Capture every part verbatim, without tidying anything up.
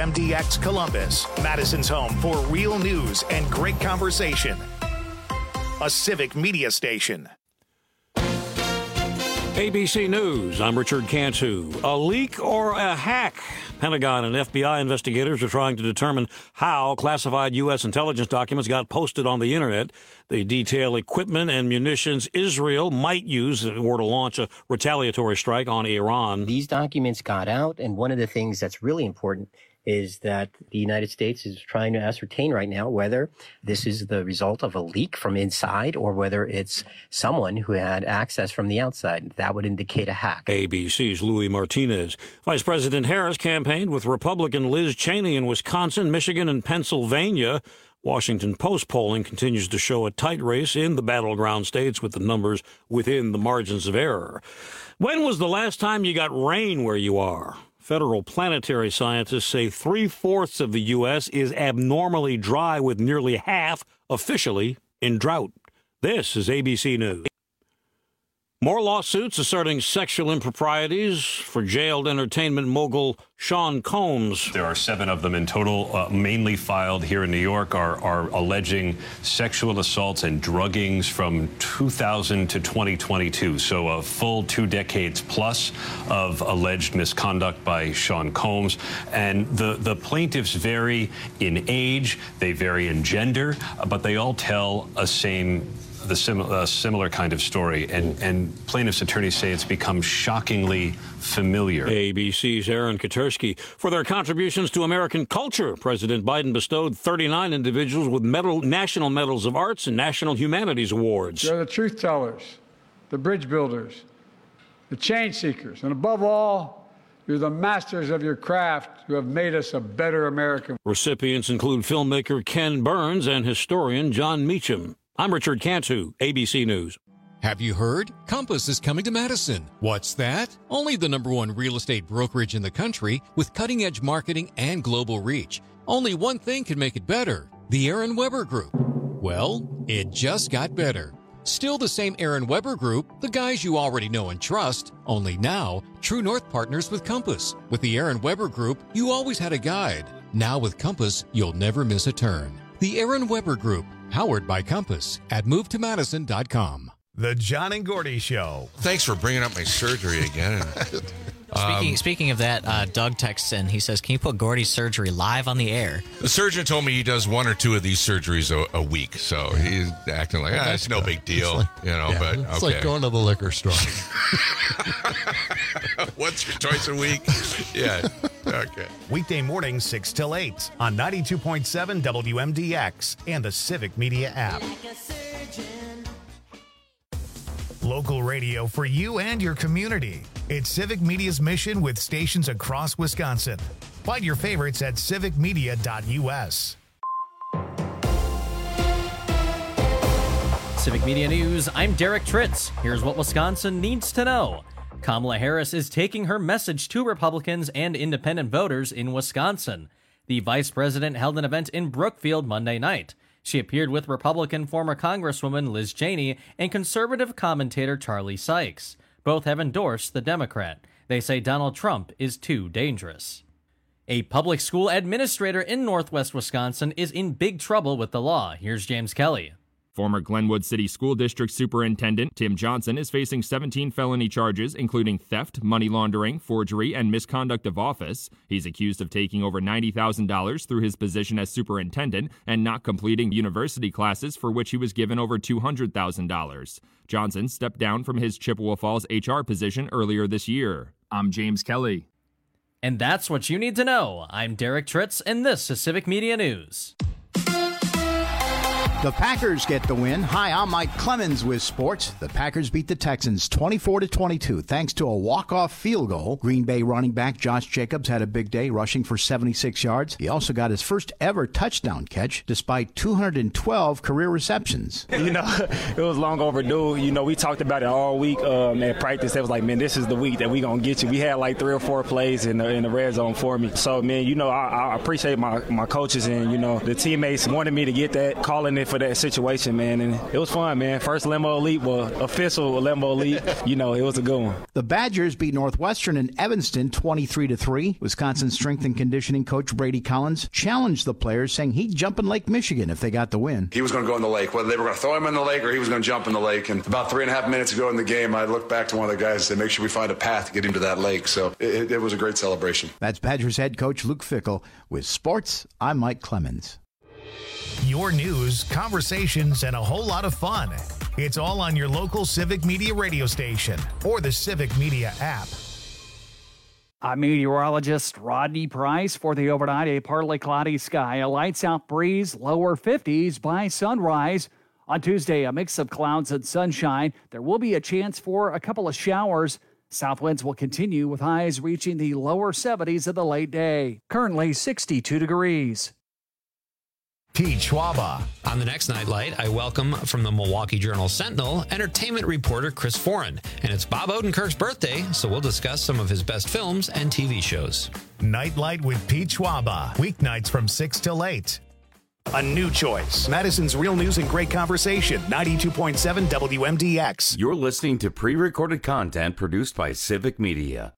M D X Columbus, Madison's home for real news and great conversation. A Civic Media station. A B C News, I'm Richard Cantu. A leak or a hack? Pentagon and F B I investigators are trying to determine how classified U S intelligence documents got posted on the Internet. They detail equipment and munitions Israel might use in order to launch a retaliatory strike on Iran. These documents got out, and one of the things that's really important is that the United States is trying to ascertain right now whether this is the result of a leak from inside or whether it's someone who had access from the outside. That would indicate a hack. A B C's Louis Martinez. Vice President Harris campaigned with Republican Liz Cheney in Wisconsin, Michigan, and Pennsylvania. Washington Post polling continues to show a tight race in the battleground states with the numbers within the margins of error. When was the last time you got rain where you are? Federal planetary scientists say three-fourths of the U S is abnormally dry, with nearly half officially in drought. This is A B C News. More lawsuits asserting sexual improprieties for jailed entertainment mogul Sean Combs. There are seven of them in total, uh, mainly filed here in New York, are, are alleging sexual assaults and druggings from two thousand to twenty twenty-two. So a full two decades plus of alleged misconduct by Sean Combs. And the, the plaintiffs vary in age, they vary in gender, but they all tell a same the sim- uh, similar kind of story, and, and plaintiffs' attorneys say it's become shockingly familiar. A B C's Aaron Katersky. For their contributions to American culture, President Biden bestowed thirty-nine individuals with medal, National Medals of Arts and National Humanities Awards. They're the truth tellers, the bridge builders, the change seekers, and above all, you're the masters of your craft who have made us a better American. Recipients include filmmaker Ken Burns and historian John Meacham. I'm Richard Cantu, A B C News. Have you heard? Compass is coming to Madison. What's that? Only the number one real estate brokerage in the country with cutting-edge marketing and global reach. Only one thing can make it better: the Aaron Weber Group. Well, it just got better. Still the same Aaron Weber Group, the guys you already know and trust, only now, True North partners with Compass. With the Aaron Weber Group, you always had a guide. Now with Compass, you'll never miss a turn. The Aaron Weber Group, powered by Compass, at move to madison dot com. The John and Gordy Show. Thanks for bringing up my surgery again. Speaking, um, speaking of that, uh, Doug texts in. He says, can you put Gordy's surgery live on the air? The surgeon told me he does one or two of these surgeries a, a week, so he's acting like, ah, it's no big deal, like, you know, yeah, but it's okay. like going to the liquor store. Once or twice a week? Yeah, okay. Weekday mornings, six till eight on ninety-two point seven W M D X and the Civic Media app. Local radio for you and your community. It's Civic Media's mission with stations across Wisconsin. Find your favorites at civic media dot U S. Civic Media News, I'm Derek Tritz. Here's what Wisconsin needs to know. Kamala Harris is taking her message to Republicans and independent voters in Wisconsin. The vice president held an event in Brookfield Monday night. She appeared with Republican former Congresswoman Liz Cheney and conservative commentator Charlie Sykes. Both have endorsed the Democrat. They say Donald Trump is too dangerous. A public school administrator in northwest Wisconsin is in big trouble with the law. Here's James Kelly. Former Glenwood City School District Superintendent Tim Johnson is facing seventeen felony charges, including theft, money laundering, forgery, and misconduct of office. He's accused of taking over ninety thousand dollars through his position as superintendent and not completing university classes for which he was given over two hundred thousand dollars. Johnson stepped down from his Chippewa Falls H R position earlier this year. I'm James Kelly. And that's what you need to know. I'm Derek Tritz, and this is Civic Media News. The Packers get the win. Hi, I'm Mike Clemens with sports. The Packers beat the Texans twenty-four to twenty-two thanks to a walk-off field goal. Green Bay running back Josh Jacobs had a big day, rushing for seventy-six yards. He also got his first ever touchdown catch despite two hundred twelve career receptions. You know, it was long overdue. You know, we talked about it all week um, at practice. It was like, man, this is the week that we going to get you. We had like three or four plays in the, in the red zone for me. So, man, you know, I, I appreciate my, my coaches and, you know, the teammates wanted me to get that, calling it for that situation, man. And it was fun, man. First limo leap, well, official limo leap. You know, it was a good one. The Badgers beat Northwestern in Evanston twenty-three to three. Wisconsin strength and conditioning coach Brady Collins challenged the players, saying he'd jump in Lake Michigan if they got the win. He was going to go in the lake, whether they were going to throw him in the lake or he was going to jump in the lake. And about three and a half minutes ago in the game, I looked back to one of the guys and said, make sure we find a path to get him to that lake. So it, it was a great celebration. That's Badgers head coach Luke Fickell. With sports, I'm Mike Clemens. Your news, conversations, and a whole lot of fun. It's all on your local Civic Media radio station or the Civic Media app. I'm meteorologist Rodney Price for the overnight. A partly cloudy sky, a lights out breeze, lower fifties by sunrise. On Tuesday, a mix of clouds and sunshine. There will be a chance for a couple of showers. South winds will continue with highs reaching the lower seventies in the late day. Currently sixty-two degrees. Pete Schwaba. On the next Nightlight, I welcome from the Milwaukee Journal-Sentinel entertainment reporter Chris Foran. And it's Bob Odenkirk's birthday, so we'll discuss some of his best films and T V shows. Nightlight with Pete Schwaba. Weeknights from six till eight. A new choice. Madison's Real News and Great Conversation. ninety-two point seven W M D X. You're listening to pre-recorded content produced by Civic Media.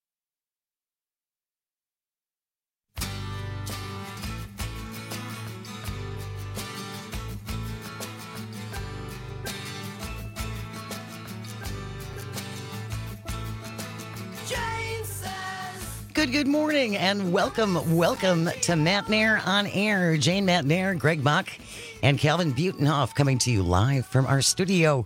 Good, good morning, and welcome, welcome to Matt Nair on Air. Jane Matt Nair, Greg Bach, and Calvin Butenhoff coming to you live from our studio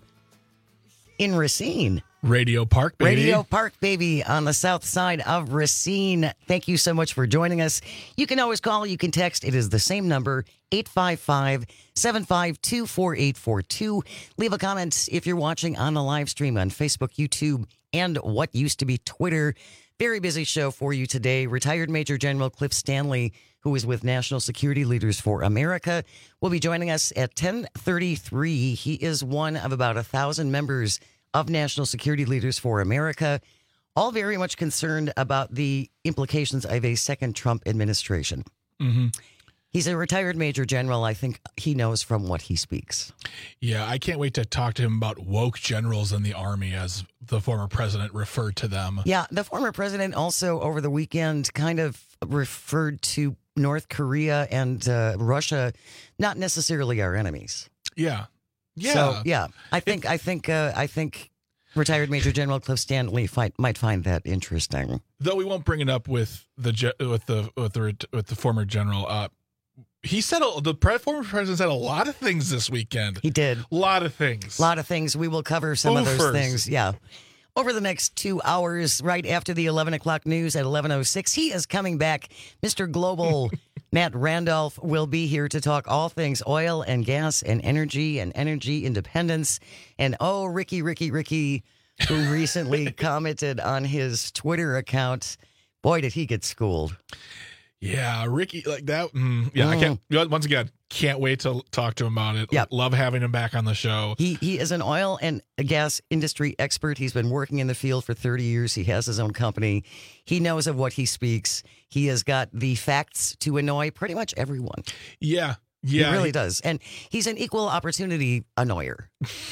in Racine. Radio Park, baby. Radio Park, baby, on the south side of Racine. Thank you so much for joining us. You can always call, you can text. It is the same number, eight five five, seven five two, four eight four two. Leave a comment if you're watching on the live stream on Facebook, YouTube, and what used to be Twitter. Very busy show for you today. Retired Major General Cliff Stanley, who is with National Security Leaders for America, will be joining us at ten thirty-three. He is one of about a thousand members of National Security Leaders for America, all very much concerned about the implications of a second Trump administration. Mm-hmm. He's a retired Major General. I think he knows from what he speaks. Yeah, I can't wait to talk to him about woke generals in the Army, as the former president referred to them. Yeah, the former president also over the weekend kind of referred to North Korea and uh, Russia, not necessarily our enemies. Yeah, yeah, so, yeah. I think, it, I think, uh, I think. Retired Major General Cliff Stanley fight, might find that interesting. Though we won't bring it up with the with the with the with the former general. Uh, He said a, the pre- former president said a lot of things this weekend. He did. A lot of things. A lot of things. We will cover some Oofers. of those things. Yeah. Over the next two hours, right after the eleven o'clock news at eleven oh six, he is coming back. Mister Global Matt Randolph will be here to talk all things oil and gas and energy and energy independence. And oh, Ricky, Ricky, Ricky, who recently commented on his Twitter account. Boy, did he get schooled. Yeah, Ricky, like that. Mm, yeah, mm. I can't. Once again, can't wait to talk to him about it. Yep. Love having him back on the show. He he is an oil and gas industry expert. He's been working in the field for thirty years. He has his own company. He knows of what he speaks. He has got the facts to annoy pretty much everyone. Yeah, yeah, he really does. And he's an equal opportunity annoyer.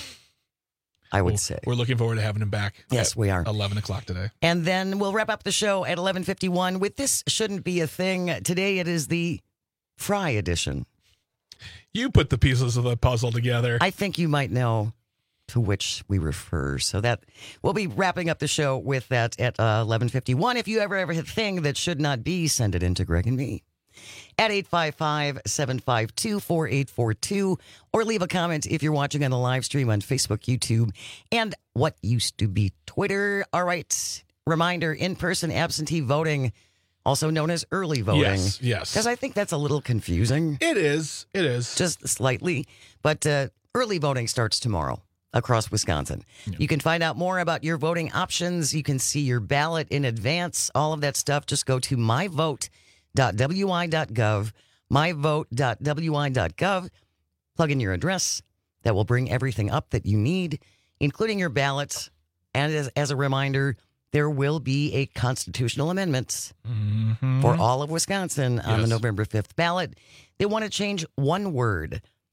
I would well, say. We're looking forward to having him back. Yes, we are. eleven o'clock today. And then we'll wrap up the show at eleven fifty-one with This Shouldn't Be a Thing. Today it is the Fry edition. You put the pieces of the puzzle together. I think you might know to which we refer. So that we'll be wrapping up the show with that at uh, eleven fifty-one. If you ever ever hit a thing that should not be, send it in to Greg and me at eight five five, seven five two, four eight four two, or leave a comment if you're watching on the live stream on Facebook, YouTube, and what used to be Twitter. All right. Reminder, in-person absentee voting, also known as early voting. Yes, yes. Because I think that's a little confusing. It is. It is. Just slightly. But uh, early voting starts tomorrow across Wisconsin. Yeah. You can find out more about your voting options. You can see your ballot in advance. All of that stuff. Just go to my vote dot w i dot gov, my vote dot w i dot gov. Plug in your address. That will bring everything up that you need, including your ballots. And as, as a reminder, there will be a constitutional amendment mm-hmm. for all of Wisconsin on yes. the November fifth ballot. They want to change one word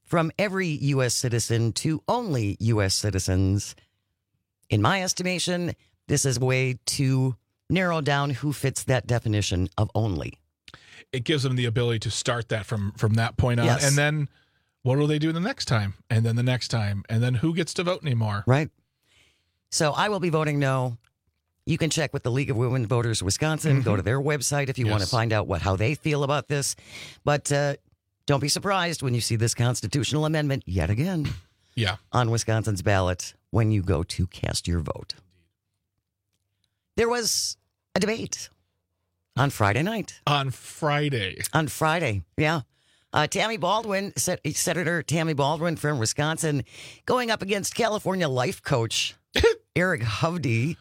from every U S citizen to only U S citizens. In my estimation, this is a way to narrow down who fits that definition of only. It gives them the ability to start that from, from that point on. Yes. And then what will they do the next time? And then the next time. And then who gets to vote anymore? Right. So I will be voting no. You can check with the League of Women Voters Wisconsin. Mm-hmm. Go to their website if you yes. want to find out what how they feel about this. But uh, don't be surprised when you see this constitutional amendment yet again yeah. on Wisconsin's ballot when you go to cast your vote. There was a debate on Friday night. On Friday. On Friday, yeah. Uh, Tammy Baldwin, Senator Tammy Baldwin from Wisconsin, going up against California life coach Eric Hovde.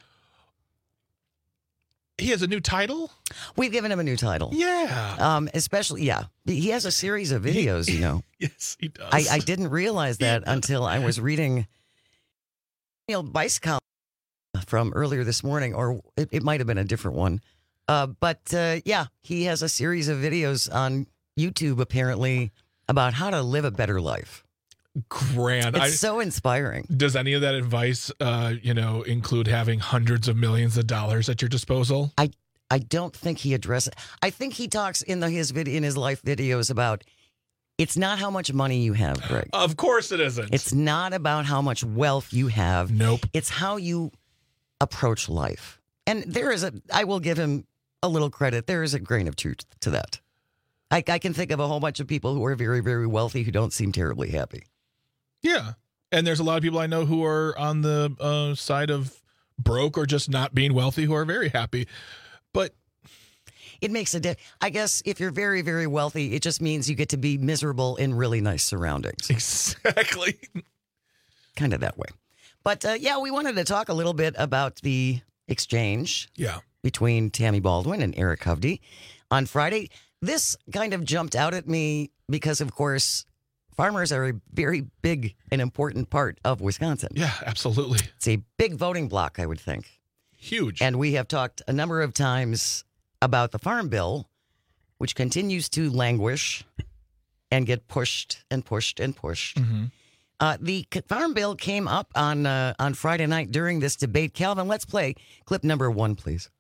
He has a new title? We've given him a new title. Yeah. Um, especially, yeah. He has a series of videos, you know. Yes, he does. I, I didn't realize that until I was reading Neil Bice column from earlier this morning, or it, it might have been a different one. Uh, but, uh, yeah, he has a series of videos on YouTube, apparently, about how to live a better life. Grand. It's I, so inspiring. Does any of that advice, uh, you know, include having hundreds of millions of dollars at your disposal? I I don't think he addresses. I think he talks in the, his video in his life videos about it's not how much money you have, Greg. Of course it isn't. It's not about how much wealth you have. Nope. It's how you approach life. And there is a. I will give him a little credit. There is a grain of truth to that. I, I can think of a whole bunch of people who are very, very wealthy who don't seem terribly happy. Yeah. And there's a lot of people I know who are on the uh, side of broke or just not being wealthy who are very happy. But it makes a difference. I guess if you're very, very wealthy, it just means you get to be miserable in really nice surroundings. Exactly. Kind of that way. But uh, yeah, we wanted to talk a little bit about the exchange yeah. between Tammy Baldwin and Eric Hovde on Friday. This kind of jumped out at me because, of course, farmers are a very big and important part of Wisconsin. Yeah, absolutely. It's a big voting block, I would think. Huge. And we have talked a number of times about the Farm Bill, which continues to languish and get pushed and pushed and pushed. Mm-hmm. Uh, the Farm Bill came up on uh, on Friday night during this debate. Calvin, let's play clip number one, please.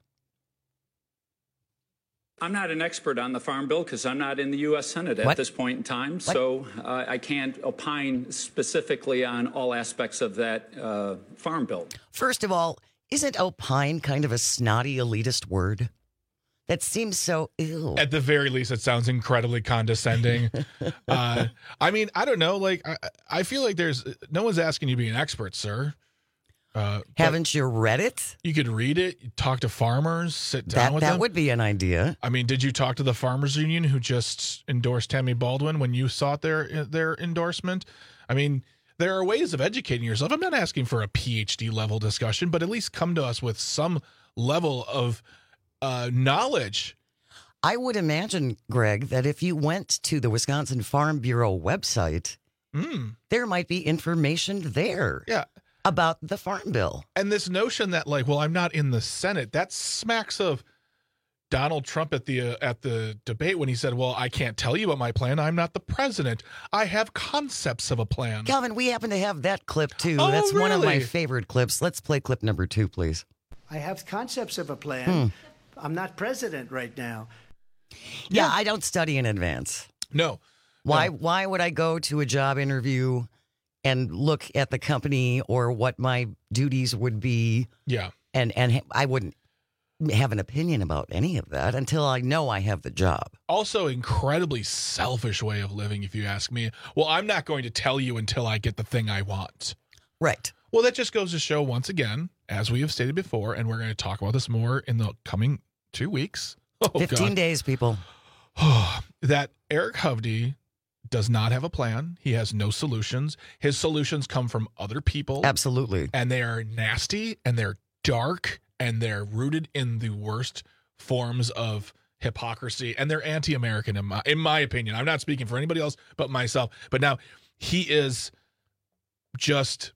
I'm not an expert on the Farm Bill because I'm not in the U S Senate at What? this point in time, What? so uh, I can't opine specifically on all aspects of that uh, Farm Bill. First of all, isn't opine kind of a snotty elitist word? That seems so ew. At the very least, it sounds incredibly condescending. uh, I mean, I don't know. Like, I, I feel like there's no one's asking you to be an expert, sir. Uh, Haven't you read it? You could read it, you talk to farmers, sit down That with that them. would be an idea. I mean, did you talk to the farmers union who just endorsed Tammy Baldwin when you sought their their endorsement? I mean, there are ways of educating yourself. I'm not asking for a P H D level discussion, but at least come to us with some level of uh, knowledge. I would imagine, Greg, that if you went to the Wisconsin Farm Bureau website, mm. there might be information there. Yeah. About the Farm Bill. And this notion that, like, well, I'm not in the Senate, that smacks of Donald Trump at the uh, at the debate when he said, well, I can't tell you about my plan. I'm not the president. I have concepts of a plan. Calvin, we happen to have that clip, too. Oh, That's really? one of my favorite clips. Let's play clip number two, please. I have concepts of a plan. Hmm. I'm not president right now. Yeah, yeah, I don't study in advance. No. Why, no. why would I go to a job interview and look at the company or what my duties would be? Yeah. And and I wouldn't have an opinion about any of that until I know I have the job. Also, incredibly selfish way of living, if you ask me. Well, I'm not going to tell you until I get the thing I want. Right. Well, that just goes to show, once again, as we have stated before, and we're going to talk about this more in the coming two weeks. Oh, fifteen God. days, people. That Eric Hovde does not have a plan. He has no solutions. His solutions come from other people. Absolutely. And they are nasty, and they're dark, and they're rooted in the worst forms of hypocrisy, and they're anti-American in my, in my opinion. I'm not speaking for anybody else but myself. But now he is just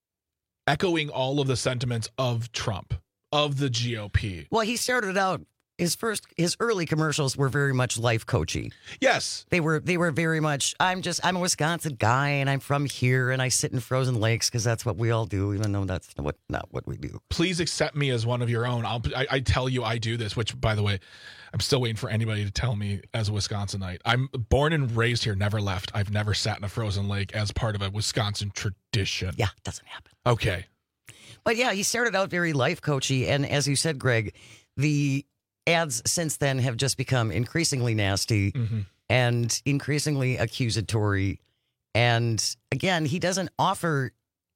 echoing all of the sentiments of Trump, of the G O P. Well, he started out his first, his early commercials were very much life coachy. Yes. They were, they were very much, I'm just, I'm a Wisconsin guy and I'm from here and I sit in frozen lakes because that's what we all do, even though that's what, not what we do. Please accept me as one of your own. I'll, I, I tell you I do this, which, by the way, I'm still waiting for anybody to tell me as a Wisconsinite. I'm born and raised here, never left. I've never sat in a frozen lake as part of a Wisconsin tradition. Yeah, it doesn't happen. Okay. But yeah, he started out very life coachy. And as you said, Greg, the ads since then have just become increasingly nasty mm-hmm. and increasingly accusatory. And again, he doesn't offer...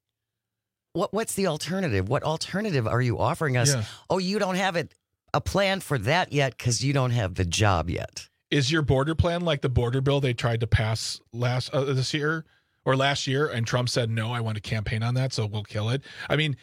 What What's the alternative? What alternative are you offering us? Yeah. Oh, you don't have it a plan for that yet because you don't have the job yet. Is your border plan like the border bill they tried to pass last uh, this year or last year, and Trump said, no, I want to campaign on that, so we'll kill it? I mean,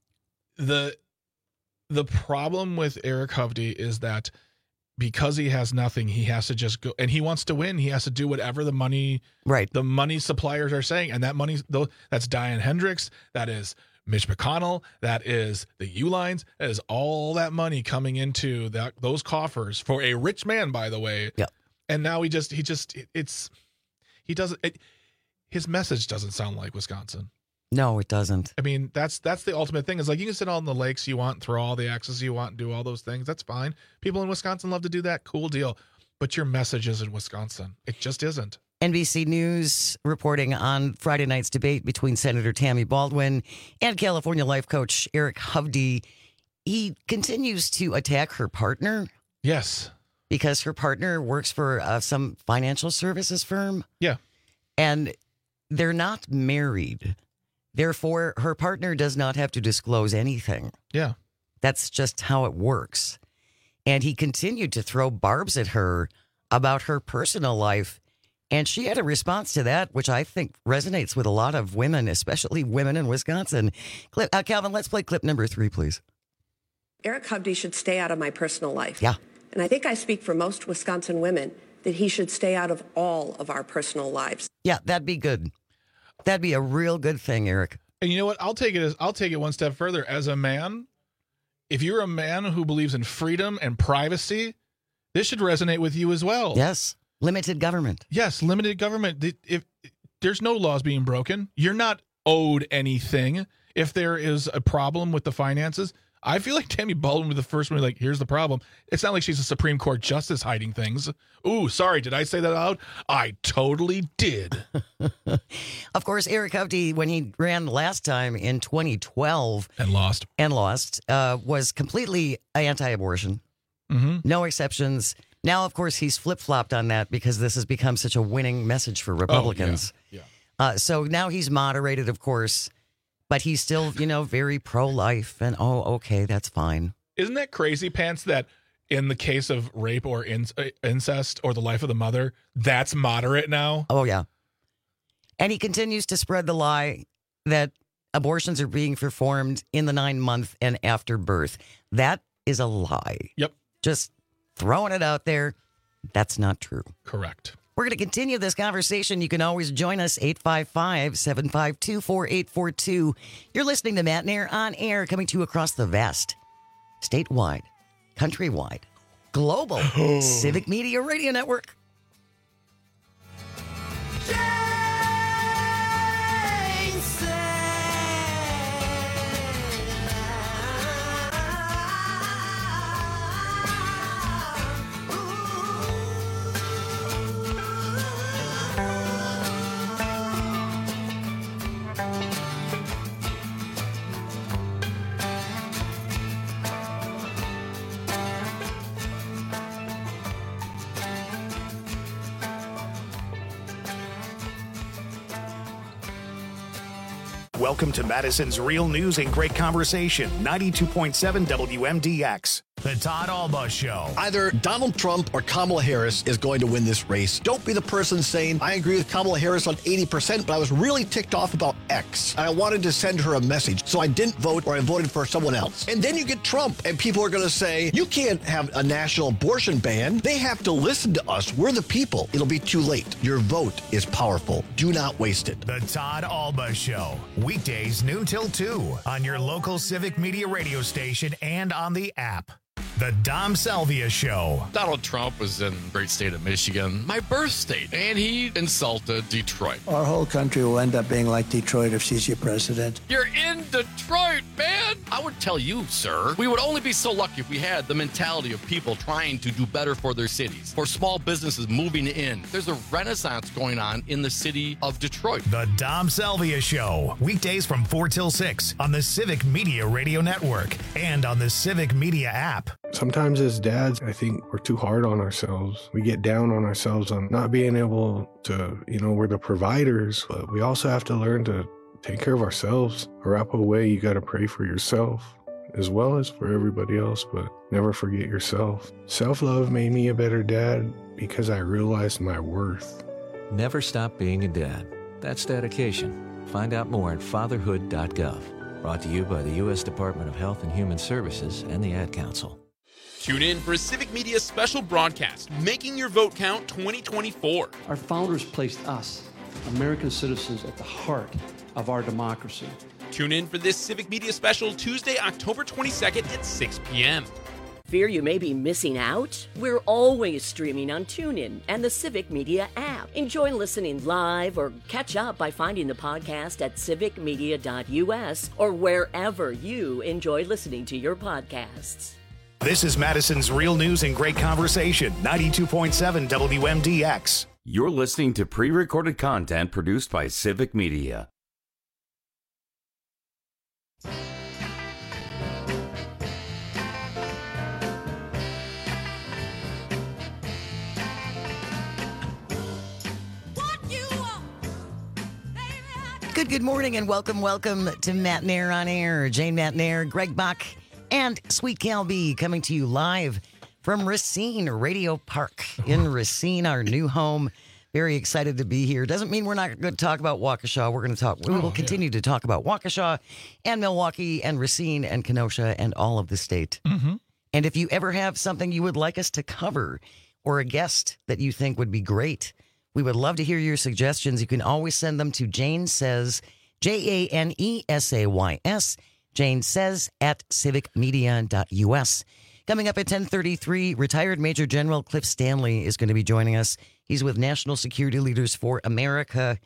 the the problem with Eric Hovde is that because he has nothing, he has to just go, and he wants to win. He has to do whatever the money, right? The money suppliers are saying, and that money, though, that's Diane Hendricks, that is Mitch McConnell, that is the Uihleins, that is all that money coming into that those coffers for a rich man, by the way. Yeah. And now he just he just it's he doesn't it, his message doesn't sound like Wisconsin. No, it doesn't. I mean, that's that's the ultimate thing. Is like you can sit on the lakes you want, throw all the axes you want, and do all those things. That's fine. People in Wisconsin love to do that. Cool deal. But your message isn't Wisconsin. It just isn't. N B C News reporting on Friday night's debate between Senator Tammy Baldwin and California life coach Eric Hovde. He continues to attack her partner. Yes. Because her partner works for uh, some financial services firm. Yeah. And they're not married. Therefore, her partner does not have to disclose anything. Yeah. That's just how it works. And he continued to throw barbs at her about her personal life. And she had a response to that, which I think resonates with a lot of women, especially women in Wisconsin. Clip, uh, Calvin, let's play clip number three, please. Eric Hovde should stay out of my personal life. Yeah. And I think I speak for most Wisconsin women that he should stay out of all of our personal lives. Yeah, that'd be good. That'd be a real good thing, Eric. And you know what? I'll take it as I'll take it one step further. As a man, if you're a man who believes in freedom and privacy, this should resonate with you as well. Yes. Limited government. Yes, limited government. If, if there's no laws being broken, you're not owed anything. If there is a problem with the finances, I feel like Tammy Baldwin was the first one. Like, here's the problem. It's not like she's a Supreme Court justice hiding things. Ooh, sorry, did I say that out? I totally did. Of course, Eric Hovde, when he ran last time in twenty twelve and lost, and lost, uh, was completely anti-abortion. Mm-hmm. No exceptions. Now, of course, he's flip-flopped on that because this has become such a winning message for Republicans. Oh, yeah. Yeah. Uh, so now he's moderated, of course, but he's still, you know, very pro-life. And, oh, okay, that's fine. Isn't that crazy, Pants, that in the case of rape or in- incest or the life of the mother, that's moderate now? Oh, yeah. And he continues to spread the lie that abortions are being performed in the nine-month and after birth. That is a lie. Yep. Just throwing it out there. That's not true. Correct. We're going to continue this conversation. You can always join us, eight five five, seven five two, four eight four two. You're listening to Matt Nair on air, coming to you across the vast, statewide, countrywide, global Civic Media Radio Network. Welcome to Madison's Real News and Great Conversation, ninety-two point seven W M D X. The Todd Alba Show. Either Donald Trump or Kamala Harris is going to win this race. Don't be the person saying, I agree with Kamala Harris on eighty percent, but I was really ticked off about X. And I wanted to send her a message, so I didn't vote or I voted for someone else. And then you get Trump, and people are going to say, you can't have a national abortion ban. They have to listen to us. We're the people. It'll be too late. Your vote is powerful. Do not waste it. The Todd Alba Show. Weekdays noon till two on your local Civic Media radio station and on the app. The Dom Salvia Show. Donald Trump was in the great state of Michigan, my birth state, and he insulted Detroit. Our whole country will end up being like Detroit if she's your president. You're in Detroit, man! I would tell you, sir, we would only be so lucky if we had the mentality of people trying to do better for their cities, for small businesses moving in. There's a renaissance going on in the city of Detroit. The Dom Salvia Show. Weekdays from four till six on the Civic Media Radio Network and on the Civic Media app. Sometimes as dads, I think we're too hard on ourselves. We get down on ourselves on not being able to, you know, we're the providers, but we also have to learn to take care of ourselves. Wrap away, you got to pray for yourself as well as for everybody else, but never forget yourself. Self-love made me a better dad because I realized my worth. Never stop being a dad. That's dedication. Find out more at fatherhood dot gov. Brought to you by the U S Department of Health and Human Services and the Ad Council. Tune in for a Civic Media special broadcast, Making Your Vote Count twenty twenty-four. Our founders placed us, American citizens, at the heart of our democracy. Tune in for this Civic Media special Tuesday, October twenty-second at six p.m. Fear you may be missing out? We're always streaming on TuneIn and the Civic Media app. Enjoy listening live or catch up by finding the podcast at civic media dot u s or wherever you enjoy listening to your podcasts. This is Madison's Real News and Great Conversation, ninety-two point seven W M D X. You're listening to pre-recorded content produced by Civic Media. Good, good morning and welcome, welcome to Matt Nair on Air. Jane Matt Nair, Greg Buck, and Sweet Cal B coming to you live from Racine Radio Park in Racine, our new home. Very excited to be here. Doesn't mean we're not going to talk about Waukesha. We're going to talk. We will oh, continue yeah. to talk about Waukesha and Milwaukee and Racine and Kenosha and all of the state. Mm-hmm. And if you ever have something you would like us to cover or a guest that you think would be great, we would love to hear your suggestions. You can always send them to Jane Says, J A N E S A Y S, Jane Says at civic media dot u s. Coming up at ten thirty-three, retired Major General Cliff Stanley is going to be joining us. He's with National Security Leaders for America.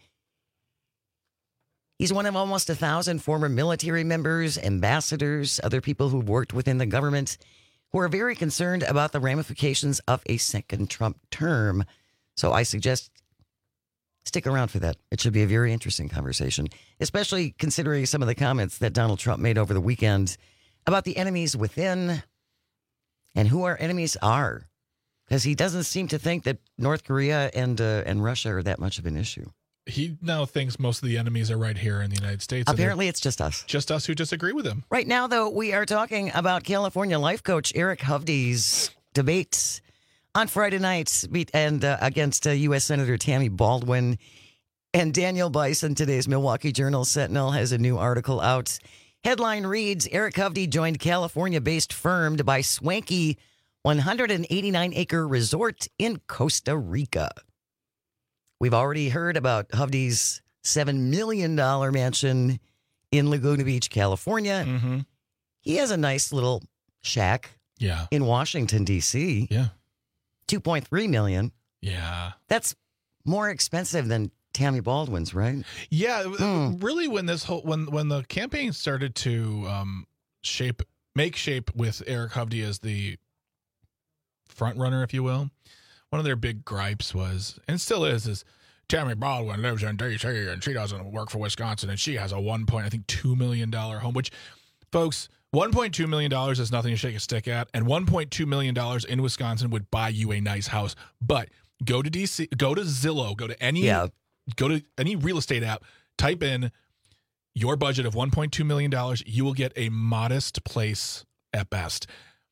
He's one of almost a thousand former military members, ambassadors, other people who've worked within the government who are very concerned about the ramifications of a second Trump term. So I suggest stick around for that. It should be a very interesting conversation, especially considering some of the comments that Donald Trump made over the weekend about the enemies within and who our enemies are. Because he doesn't seem to think that North Korea and uh, and Russia are that much of an issue. He now thinks most of the enemies are right here in the United States. Apparently, it's just us. Just us who disagree with him. Right now, though, we are talking about California life coach Eric Hovde's debates on Friday night and uh, against uh, U S Senator Tammy Baldwin. And Daniel Bison, today's Milwaukee Journal Sentinel, has a new article out. Headline reads, Eric Hovde joined California-based firm to buy swanky one hundred eighty-nine acre resort in Costa Rica. We've already heard about Hovde's seven million dollars mansion in Laguna Beach, California. Mm-hmm. He has a nice little shack yeah. in Washington, D C Yeah. two point three million dollars. Yeah. That's more expensive than Tammy Baldwin's, right? Yeah. Mm. Really, when this whole when when the campaign started to um, shape make shape with Eric Hovde as the front runner, if you will, one of their big gripes was, and still is, is Tammy Baldwin lives in D C and she doesn't work for Wisconsin and she has a one point I think two million dollar home. Which, folks, one point two million dollars is nothing to shake a stick at, and one point two million dollars in Wisconsin would buy you a nice house. But go to D C, go to Zillow, go to any yeah. go to any real estate app, type in your budget of one point two million dollars, you will get a modest place at best.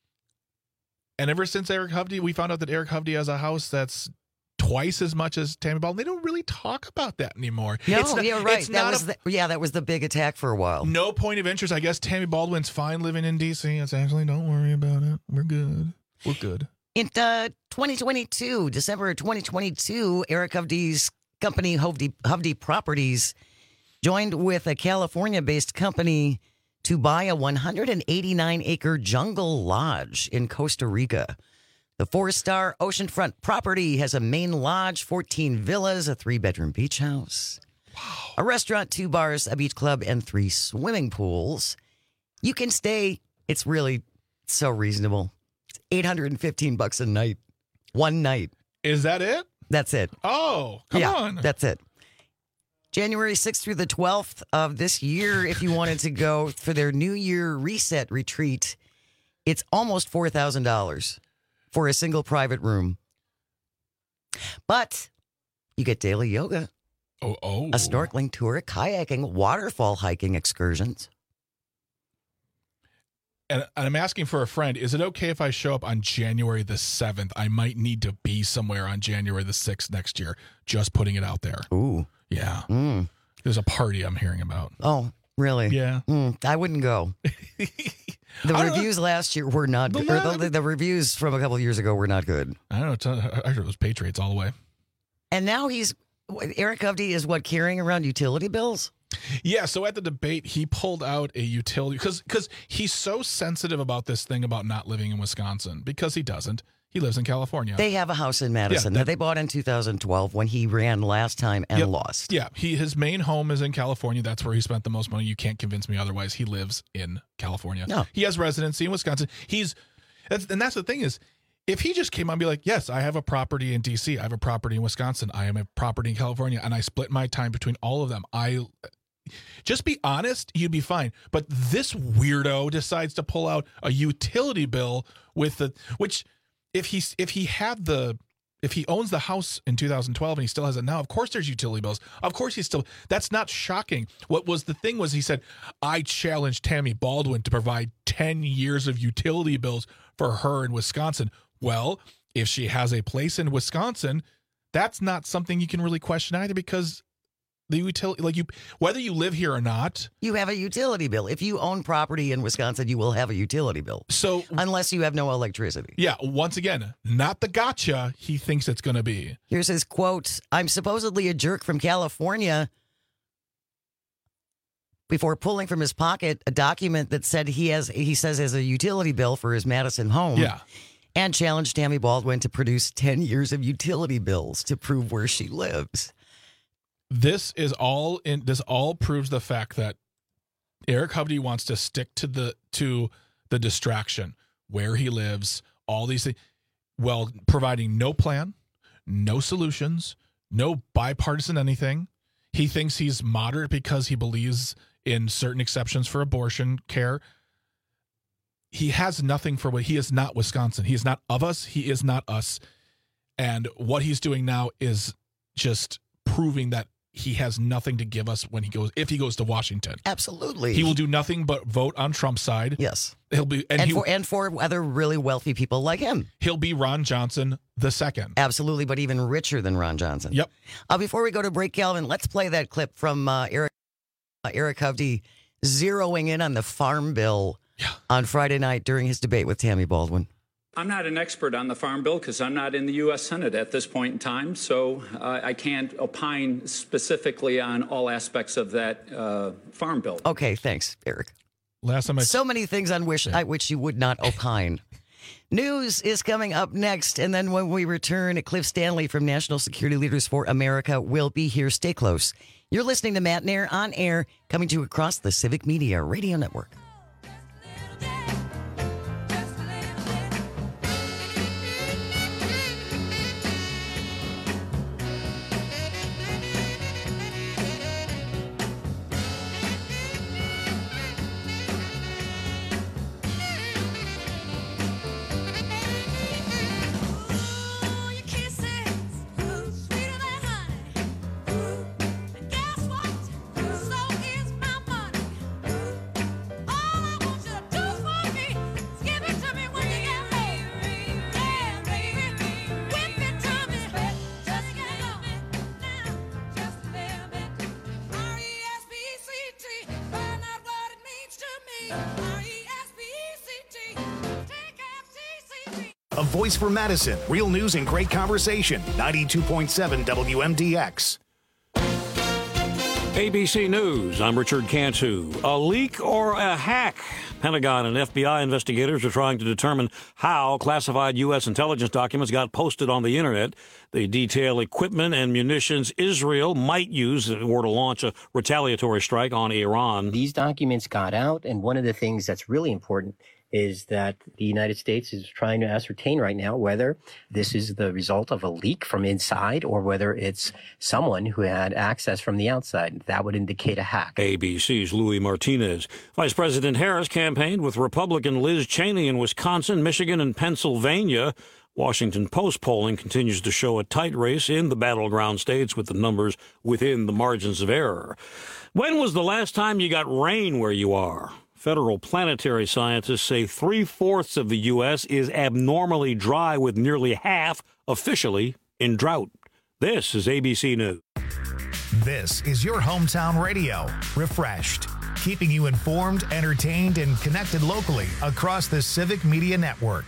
And ever since Eric Hovde, we found out that Eric Hovde has a house that's twice as much as Tammy Baldwin. They don't really talk about that anymore. No, it's not, you're right. It's that not was a, the, yeah, that was the big attack for a while. No point of interest. I guess Tammy Baldwin's fine living in D C. It's actually, don't worry about it. We're good. We're good. In uh, twenty twenty-two, December twenty twenty-two, Eric Hovde's company, Hovde, Hovde Properties, joined with a California-based company to buy a one hundred eighty-nine acre jungle lodge in Costa Rica. The four-star oceanfront property has a main lodge, fourteen villas, a three-bedroom beach house, wow. a restaurant, two bars, a beach club, and three swimming pools. You can stay. It's really so reasonable. It's eight hundred fifteen bucks a night. One night. Is that it? That's it. Oh, come yeah, on. That's it. January sixth through the twelfth of this year, if you wanted to go for their New Year reset retreat, it's almost four thousand dollars for a single private room. But you get daily yoga, oh, oh. a snorkeling tour, kayaking, waterfall hiking excursions. And I'm asking for a friend, is it okay if I show up on January the seventh? I might need to be somewhere on January the sixth next year. Just putting it out there. Ooh. Yeah. Mm. There's a party I'm hearing about. Oh, really? Yeah. Mm, I wouldn't go. The reviews know. last year were not good. The, the, the reviews from a couple of years ago were not good. I don't know. I heard it was Patriots all the way. And now he's, Eric Hovde is what, carrying around utility bills? Yeah, so at the debate, he pulled out a utility, because because he's so sensitive about this thing about not living in Wisconsin, because he doesn't. He lives in California. They have a house in Madison yeah, that, that they bought in two thousand twelve when he ran last time and yep, lost. Yeah, he his main home is in California. That's where he spent the most money. You can't convince me otherwise. He lives in California. No. He has residency in Wisconsin. He's that's, And that's the thing is, if he just came on and be like, yes, I have a property in D C, I have a property in Wisconsin, I have a property in California, and I split my time between all of them, I... Just be honest, you'd be fine. But this weirdo decides to pull out a utility bill with the, which if he's, if he had the, if he owns the house in two thousand twelve and he still has it now, of course there's utility bills. Of course he's still, that's not shocking. What was the thing was he said, I challenged Tammy Baldwin to provide ten years of utility bills for her in Wisconsin. Well, if she has a place in Wisconsin, that's not something you can really question either, because the utility, like you, whether you live here or not, you have a utility bill. If you own property in Wisconsin, you will have a utility bill. So unless you have no electricity. Yeah. Once again, not the gotcha he thinks it's going to be. Here's his quote. I'm supposedly a jerk from California, before pulling from his pocket a document that said he has, he says has a utility bill for his Madison home. Yeah. And challenged Tammy Baldwin to produce ten years of utility bills to prove where she lives. This is all in. This all proves the fact that Eric Hovde wants to stick to the to the distraction, where he lives, all these things, while providing no plan, no solutions, no bipartisan anything. He thinks he's moderate because he believes in certain exceptions for abortion care. He has nothing for what he is not Wisconsin. He is not of us. He is not us. And what he's doing now is just proving that he has nothing to give us when he goes, if he goes to Washington. Absolutely. He will do nothing but vote on Trump's side. Yes. He'll be, and, and, he, for, and for other really wealthy people like him. He'll be Ron Johnson the second. Absolutely, but even richer than Ron Johnson. Yep. Uh, before we go to break, Calvin, let's play that clip from uh, Eric, uh, Eric Hovde zeroing in on the farm bill yeah. on Friday night during his debate with Tammy Baldwin. I'm not an expert on the Farm Bill because I'm not in the U S Senate at this point in time, so uh, I can't opine specifically on all aspects of that uh, Farm Bill. Okay, thanks, Eric. Last time I... So many things on which I which you would not opine. News is coming up next, and then when we return, Cliff Stanley from National Security Leaders for America will be here. Stay close. You're listening to Matt Nair on air, coming to you across the Civic Media Radio Network. A voice for Madison. Real news and great conversation. ninety-two point seven W M D X. A B C News, I'm Richard Cantu. A leak or a hack? Pentagon and F B I investigators are trying to determine how classified U S intelligence documents got posted on the internet. They detail equipment and munitions Israel might use in order to launch a retaliatory strike on Iran. These documents got out, and one of the things that's really important is that the United States is trying to ascertain right now whether this is the result of a leak from inside or whether it's someone who had access from the outside. That would indicate a hack. A B C's Louis Martinez. Vice President Harris campaigned with Republican Liz Cheney in Wisconsin, Michigan, and Pennsylvania. Washington Post polling continues to show a tight race in the battleground states with the numbers within the margins of error. When was the last time you got rain where you are? Federal planetary scientists say three-fourths of the U S is abnormally dry, with nearly half officially in drought. This is A B C News. This is your hometown radio, Refreshed, keeping you informed, entertained, and connected locally across the Civic Media Network.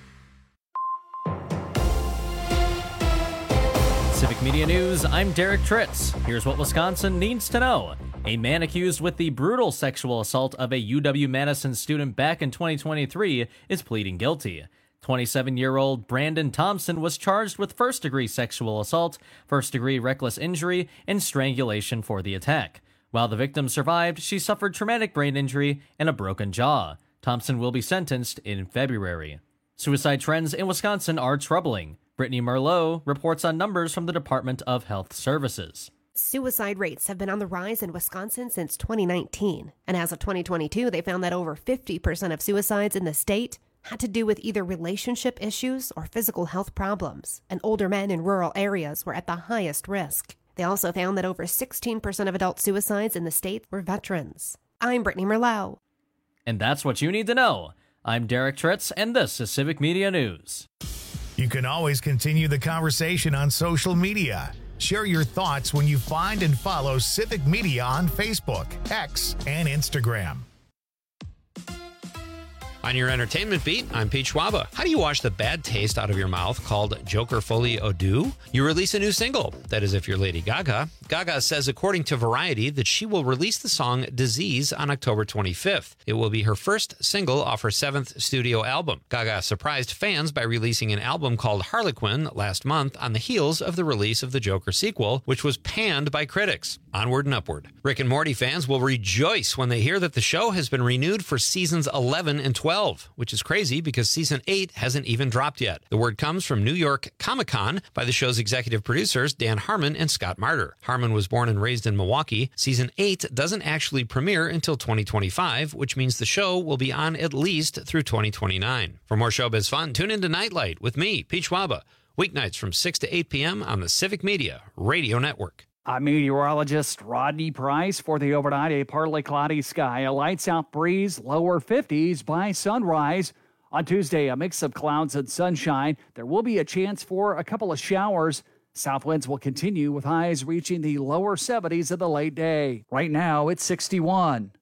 Civic Media News, I'm Derek Tritz. Here's what Wisconsin needs to know. A man accused with the brutal sexual assault of a U W-Madison student back in twenty twenty-three is pleading guilty. twenty-seven-year-old Brandon Thompson was charged with first-degree sexual assault, first-degree reckless injury, and strangulation for the attack. While the victim survived, she suffered traumatic brain injury and a broken jaw. Thompson will be sentenced in February. Suicide trends in Wisconsin are troubling. Brittany Merlot reports on numbers from the Department of Health Services. Suicide rates have been on the rise in Wisconsin since twenty nineteen, and as of twenty twenty-two, they found that over fifty percent of suicides in the state had to do with either relationship issues or physical health problems, and older men in rural areas were at the highest risk. They also found that over sixteen percent of adult suicides in the state were veterans. I'm Brittany Merlot. And that's what you need to know. I'm Derek Tritz, and this is Civic Media News. You can always continue the conversation on social media. Share your thoughts when you find and follow Civic Media on Facebook, X, and Instagram. On your entertainment beat, I'm Pete Schwaba. How do you wash the bad taste out of your mouth called Joker Folie Eau Douce? You release a new single. That is if you're Lady Gaga. Gaga says, according to Variety, that she will release the song Disease on October twenty-fifth. It will be her first single off her seventh studio album. Gaga surprised fans by releasing an album called Harlequin last month on the heels of the release of the Joker sequel, which was panned by critics. Onward and upward. Rick and Morty fans will rejoice when they hear that the show has been renewed for seasons eleven and twelve, which is crazy because season eight hasn't even dropped yet. The word comes from New York Comic-Con by the show's executive producers Dan Harmon and Scott Marder. Harmon was born and raised in Milwaukee. Season eight doesn't actually premiere until twenty twenty-five, which means the show will be on at least through twenty twenty-nine. For more showbiz fun, tune into Nightlight with me, Pete Schwaba, weeknights from six to eight p.m. on the Civic Media Radio Network. I'm meteorologist Rodney Price. For the overnight, a partly cloudy sky, a lights-out breeze, lower fifties by sunrise. On Tuesday, a mix of clouds and sunshine. There will be a chance for a couple of showers. South winds will continue with highs reaching the lower seventies in the late day. Right now, it's sixty-one.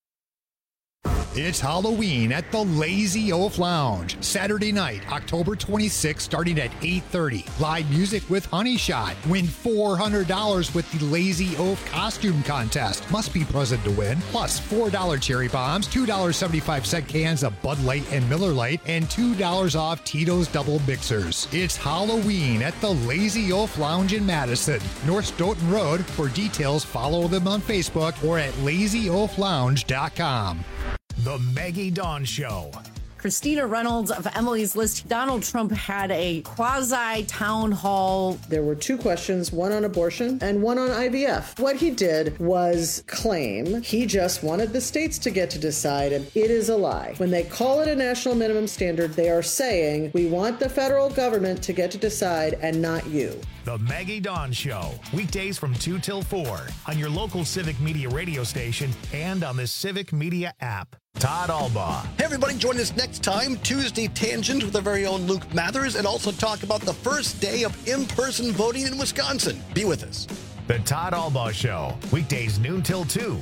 It's Halloween at the Lazy Oaf Lounge. Saturday night, October twenty-sixth, starting at eight thirty. Live music with Honey Shot. Win four hundred dollars with the Lazy Oaf Costume Contest. Must be present to win. Plus four dollars cherry bombs, two dollars and seventy-five cents cans of Bud Light and Miller Lite, and two dollars off Tito's Double Mixers. It's Halloween at the Lazy Oaf Lounge in Madison, North Stoughton Road. For details, follow them on Facebook or at lazy oaf lounge dot com. The Maggie Dawn Show. Christina Reynolds of Emily's List. Donald Trump had a quasi-town hall. There were two questions, one on abortion and one on I V F. What he did was claim he just wanted the states to get to decide, and it is a lie. When they call it a national minimum standard, they are saying, we want the federal government to get to decide and not you. The Maggie Dawn Show, weekdays from two till four on your local Civic Media radio station and on the Civic Media app. Todd Albaugh. Hey, everybody, join us next time, Tuesday Tangent with our very own Luke Mathers, and also talk about the first day of in-person voting in Wisconsin. Be with us. The Todd Albaugh Show, weekdays noon till two.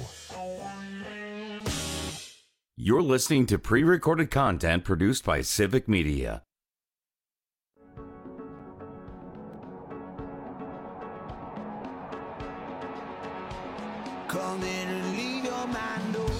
You're listening to pre-recorded content produced by Civic Media. Come in and leave your mind open.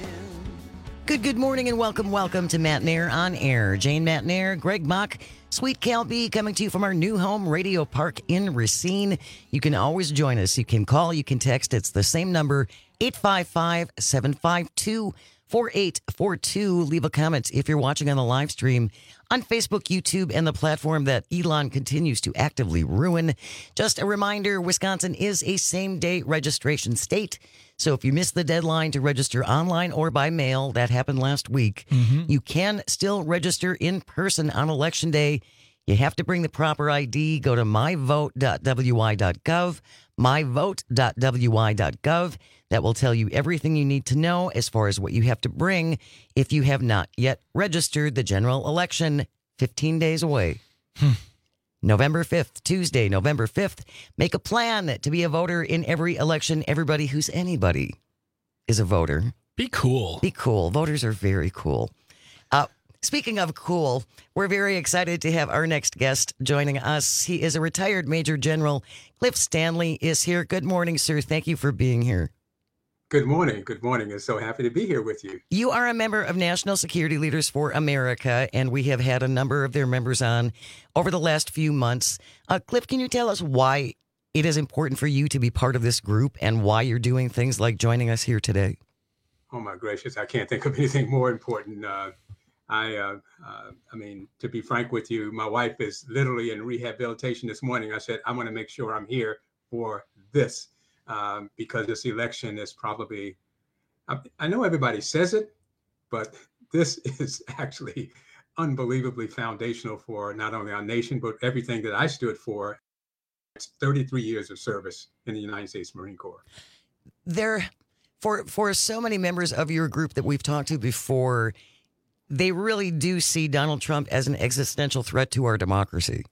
Good, good morning and welcome, welcome to Matt Nair on Air. Jane Matt Nair, Greg Mock, Sweet Cal B coming to you from our new home, Radio Park in Racine. You can always join us. You can call, you can text. It's the same number, eight five five, seven five two, four eight four two. Leave a comment if you're watching on the live stream on Facebook, YouTube, and the platform that Elon continues to actively ruin. Just a reminder, Wisconsin is a same-day registration state. So if you missed the deadline to register online or by mail, that happened last week, mm-hmm. you can still register in person on Election Day. You have to bring the proper I D. Go to my vote dot w i dot gov, my vote dot w i dot gov. That will tell you everything you need to know as far as what you have to bring if you have not yet registered. The general election, fifteen days away. Hmm. November fifth, Tuesday, November fifth. Make a plan to be a voter in every election. Everybody who's anybody is a voter. Be cool. Be cool. Voters are very cool. Uh, speaking of cool, we're very excited to have our next guest joining us. He is a retired Major General. Cliff Stanley is here. Good morning, sir. Thank you for being here. Good morning. Good morning. I'm so happy to be here with you. You are a member of National Security Leaders for America, and we have had a number of their members on over the last few months. Uh, Cliff, can you tell us why it is important for you to be part of this group and why you're doing things like joining us here today? Oh, my gracious. I can't think of anything more important. Uh, I, uh, uh, I mean, to be frank with you, my wife is literally in rehabilitation this morning. I said, I'm going to make sure I'm here for this. Um, because this election is probably, I, I know everybody says it, but this is actually unbelievably foundational for not only our nation, but everything that I stood for. It's thirty-three years of service in the United States Marine Corps. There, for, for so many members of your group that we've talked to before, they really do see Donald Trump as an existential threat to our democracy.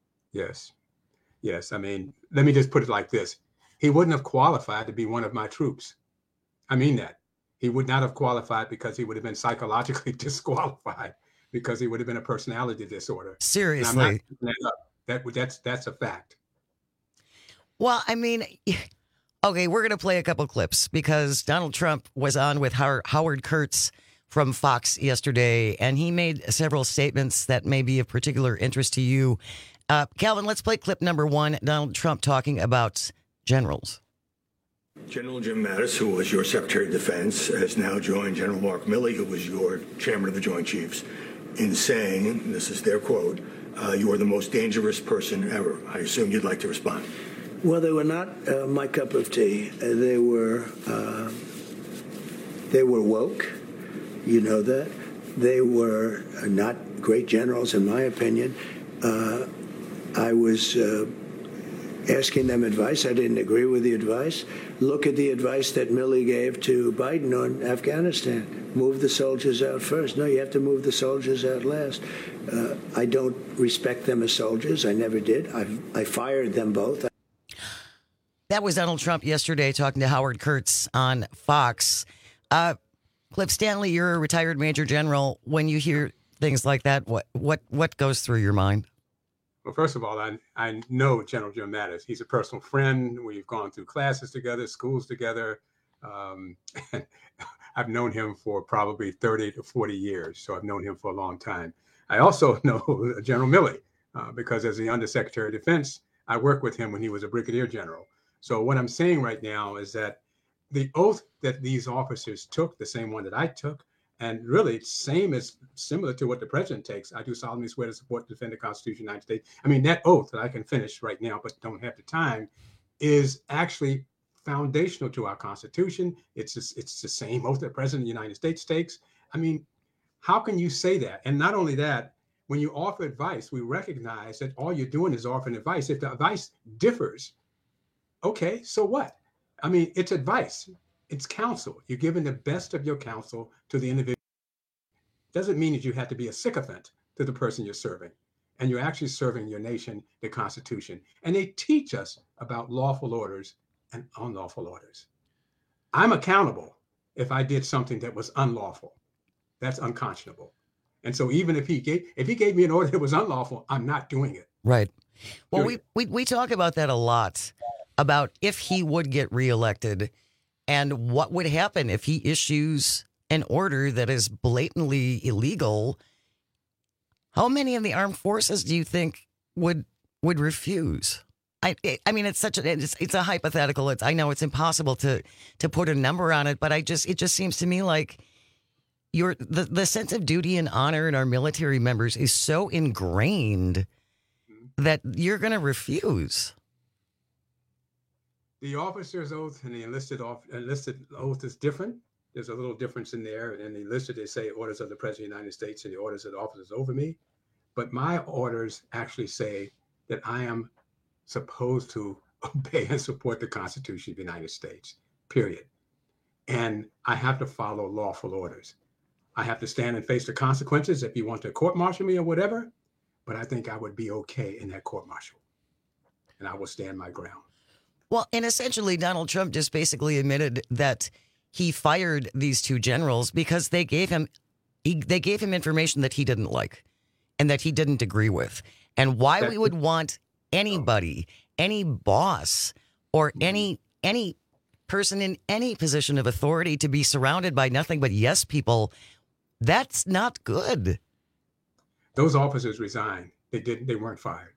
Yes. Yes. I mean, let me just put it like this. He wouldn't have qualified to be one of my troops. I mean that. He would not have qualified because he would have been psychologically disqualified because he would have been a personality disorder. Seriously. That, that that's that's a fact. Well, I mean, okay, we're going to play a couple clips because Donald Trump was on with Howard Kurtz from Fox yesterday, and he made several statements that may be of particular interest to you. Uh, Calvin, let's play clip number one. Donald Trump talking about generals. General Jim Mattis, who was your Secretary of Defense, has now joined General Mark Milley, who was your Chairman of the Joint Chiefs, in saying, and this is their quote, uh, you are the most dangerous person ever. I assume you'd like to respond. Well, they were not uh, my cup of tea. Uh, they were uh, they were woke. You know that. They were not great generals, in my opinion. Uh, I was uh, asking them advice. I didn't agree with the advice. Look at the advice that Milley gave to Biden on Afghanistan. Move the soldiers out first. No, you have to move the soldiers out last. Uh, I don't respect them as soldiers. I never did. I, I fired them both. That was Donald Trump yesterday talking to Howard Kurtz on Fox. Uh, Cliff Stanley, you're a retired Major General. When you hear things like that, what what what goes through your mind? Well, first of all, I, I know General Jim Mattis. He's a personal friend. We've gone through classes together, schools together. Um, and I've known him for probably thirty to forty years, so I've known him for a long time. I also know General Milley uh, because as the Undersecretary of Defense, I worked with him when he was a brigadier general. So what I'm saying right now is that the oath that these officers took, the same one that I took, and really same as similar to what the president takes. I do solemnly swear to support and defend the Constitution of the United States. I mean, that oath that I can finish right now, but don't have the time, is actually foundational to our Constitution. It's just, it's the same oath that the president of the United States takes. I mean, how can you say that? And not only that, when you offer advice, we recognize that all you're doing is offering advice. If the advice differs, okay, so what? I mean, it's advice. It's counsel. You're giving the best of your counsel to the individual. Doesn't mean that you have to be a sycophant to the person you're serving. And you're actually serving your nation, the Constitution. And they teach us about lawful orders and unlawful orders. I'm accountable if I did something that was unlawful. That's unconscionable. And so even if he gave if he gave me an order that was unlawful, I'm not doing it. Right. Well, we, we we talk about that a lot, about if he would get reelected, And what would happen if he issues an order that is blatantly illegal? How many of the armed forces do you think would would refuse? I I mean, it's such a it's, it's a hypothetical. It's I know it's impossible to to put a number on it, but I just it just seems to me like your the, the sense of duty and honor in our military members is so ingrained that you're going to refuse. The officer's oath and the enlisted off, enlisted oath is different. There's a little difference in there. And the enlisted, they say orders of the President of the United States and the orders of the officers over me. But my orders actually say that I am supposed to obey and support the Constitution of the United States, period. And I have to follow lawful orders. I have to stand and face the consequences if you want to court-martial me or whatever, but I think I would be okay in that court-martial. And I will stand my ground. Well, and essentially, Donald Trump just basically admitted that he fired these two generals because they gave him he, they gave him information that he didn't like and that he didn't agree with. And why we would want anybody, any boss, or any any person in any position of authority to be surrounded by nothing but yes people, that's not good. Those officers resigned. They didn't. They weren't fired.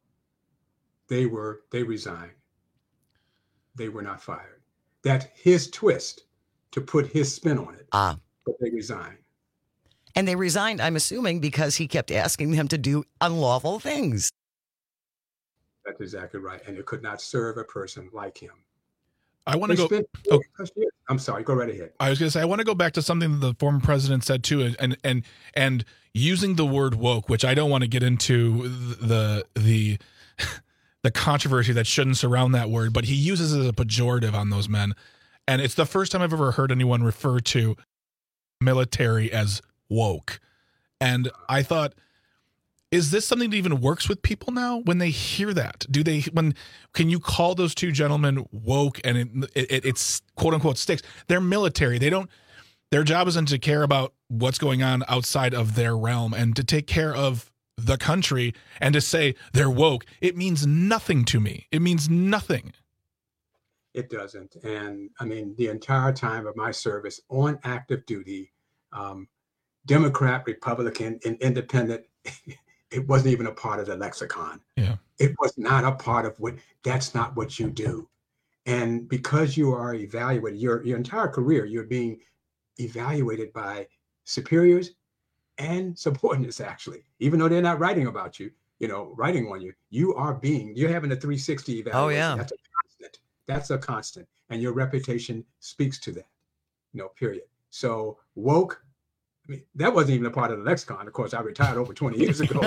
They were. They resigned. They were not fired. That's his twist to put his spin on it. Ah. But they resigned. And they resigned, I'm assuming, because he kept asking them to do unlawful things. That's exactly right. And it could not serve a person like him. I want to They go. spent Oh, I'm sorry. Go right ahead. I was going to say I want to go back to something that the former president said too, and and and using the word woke, which I don't want to get into the the the controversy that shouldn't surround that word, but he uses it as a pejorative on those men, and it's the first time I've ever heard anyone refer to military as woke, and I thought, is this something that even works with people now when they hear that? Do they, when, can you call those two gentlemen woke and it, it, it's quote unquote sticks? They're military. They don't, their job isn't to care about what's going on outside of their realm and to take care of the country, and to say they're woke, it means nothing to me. It means nothing. It doesn't. And I mean, the entire time of my service on active duty, um, Democrat, Republican, and independent, it wasn't even a part of the lexicon. Yeah. It was not a part of what, that's not what you do. And because you are evaluated, your, your entire career, you're being evaluated by superiors and subordinates, actually, even though they're not writing about you, you know, writing on you, you are being, you're having a three sixty evaluation. Oh, yeah. That's a constant. That's a constant. And your reputation speaks to that, you know, period. So woke, I mean, that wasn't even a part of the lexicon. Of course, I retired over twenty years ago.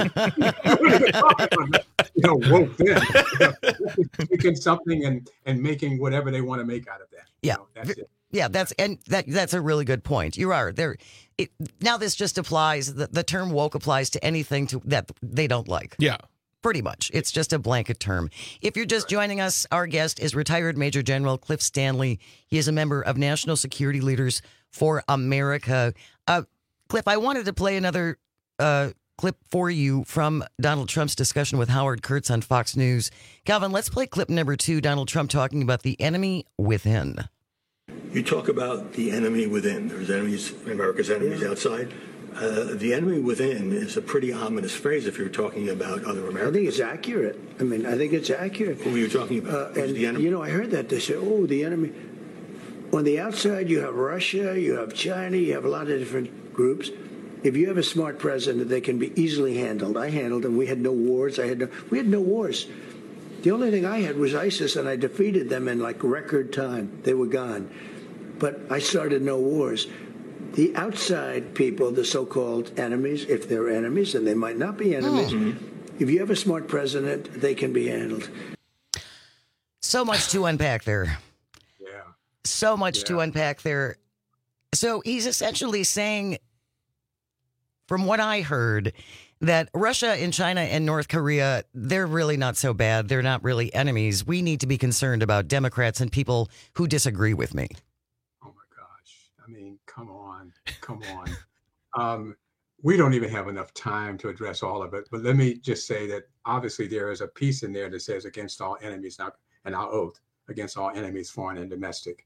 You know, woke then. You know, taking something and, and making whatever they want to make out of that. Yeah. You know, that's it. Yeah, that's and that that's a really good point. You are there. It, now this just applies. The, the term woke applies to anything to that they don't like. Yeah. Pretty much. It's just a blanket term. If you're just joining us, our guest is retired Major General Cliff Stanley. He is a member of National Security Leaders for America. Uh, Cliff, I wanted to play another uh, clip for you from Donald Trump's discussion with Howard Kurtz on Fox News. Calvin, let's play clip number two, Donald Trump talking about the enemy within. You talk about the enemy within. There's enemies, America's enemies yeah. outside. Uh, the enemy within is a pretty ominous phrase if you're talking about other Americans. I think it's accurate. I mean, I think it's accurate. Who are you talking about? Uh, and, the enemy? You know, I heard that. They said, oh, the enemy. On the outside, you have Russia, you have China, you have a lot of different groups. If you have a smart president, they can be easily handled. I handled them. We had no wars. I had no, we had no wars. The only thing I had was ISIS, and I defeated them in like record time. They were gone. But I started no wars. The outside people, the so-called enemies, if they're enemies, and they might not be enemies, mm-hmm. if you have a smart president, they can be handled. So much to unpack there. Yeah. So much yeah. to unpack there. So he's essentially saying, from what I heard, that Russia and China and North Korea, they're really not so bad. They're not really enemies. We need to be concerned about Democrats and people who disagree with me. I mean, come on, come on. Um, we don't even have enough time to address all of it. But let me just say that obviously there is a piece in there that says against all enemies, not, and our oath, against all enemies, foreign and domestic.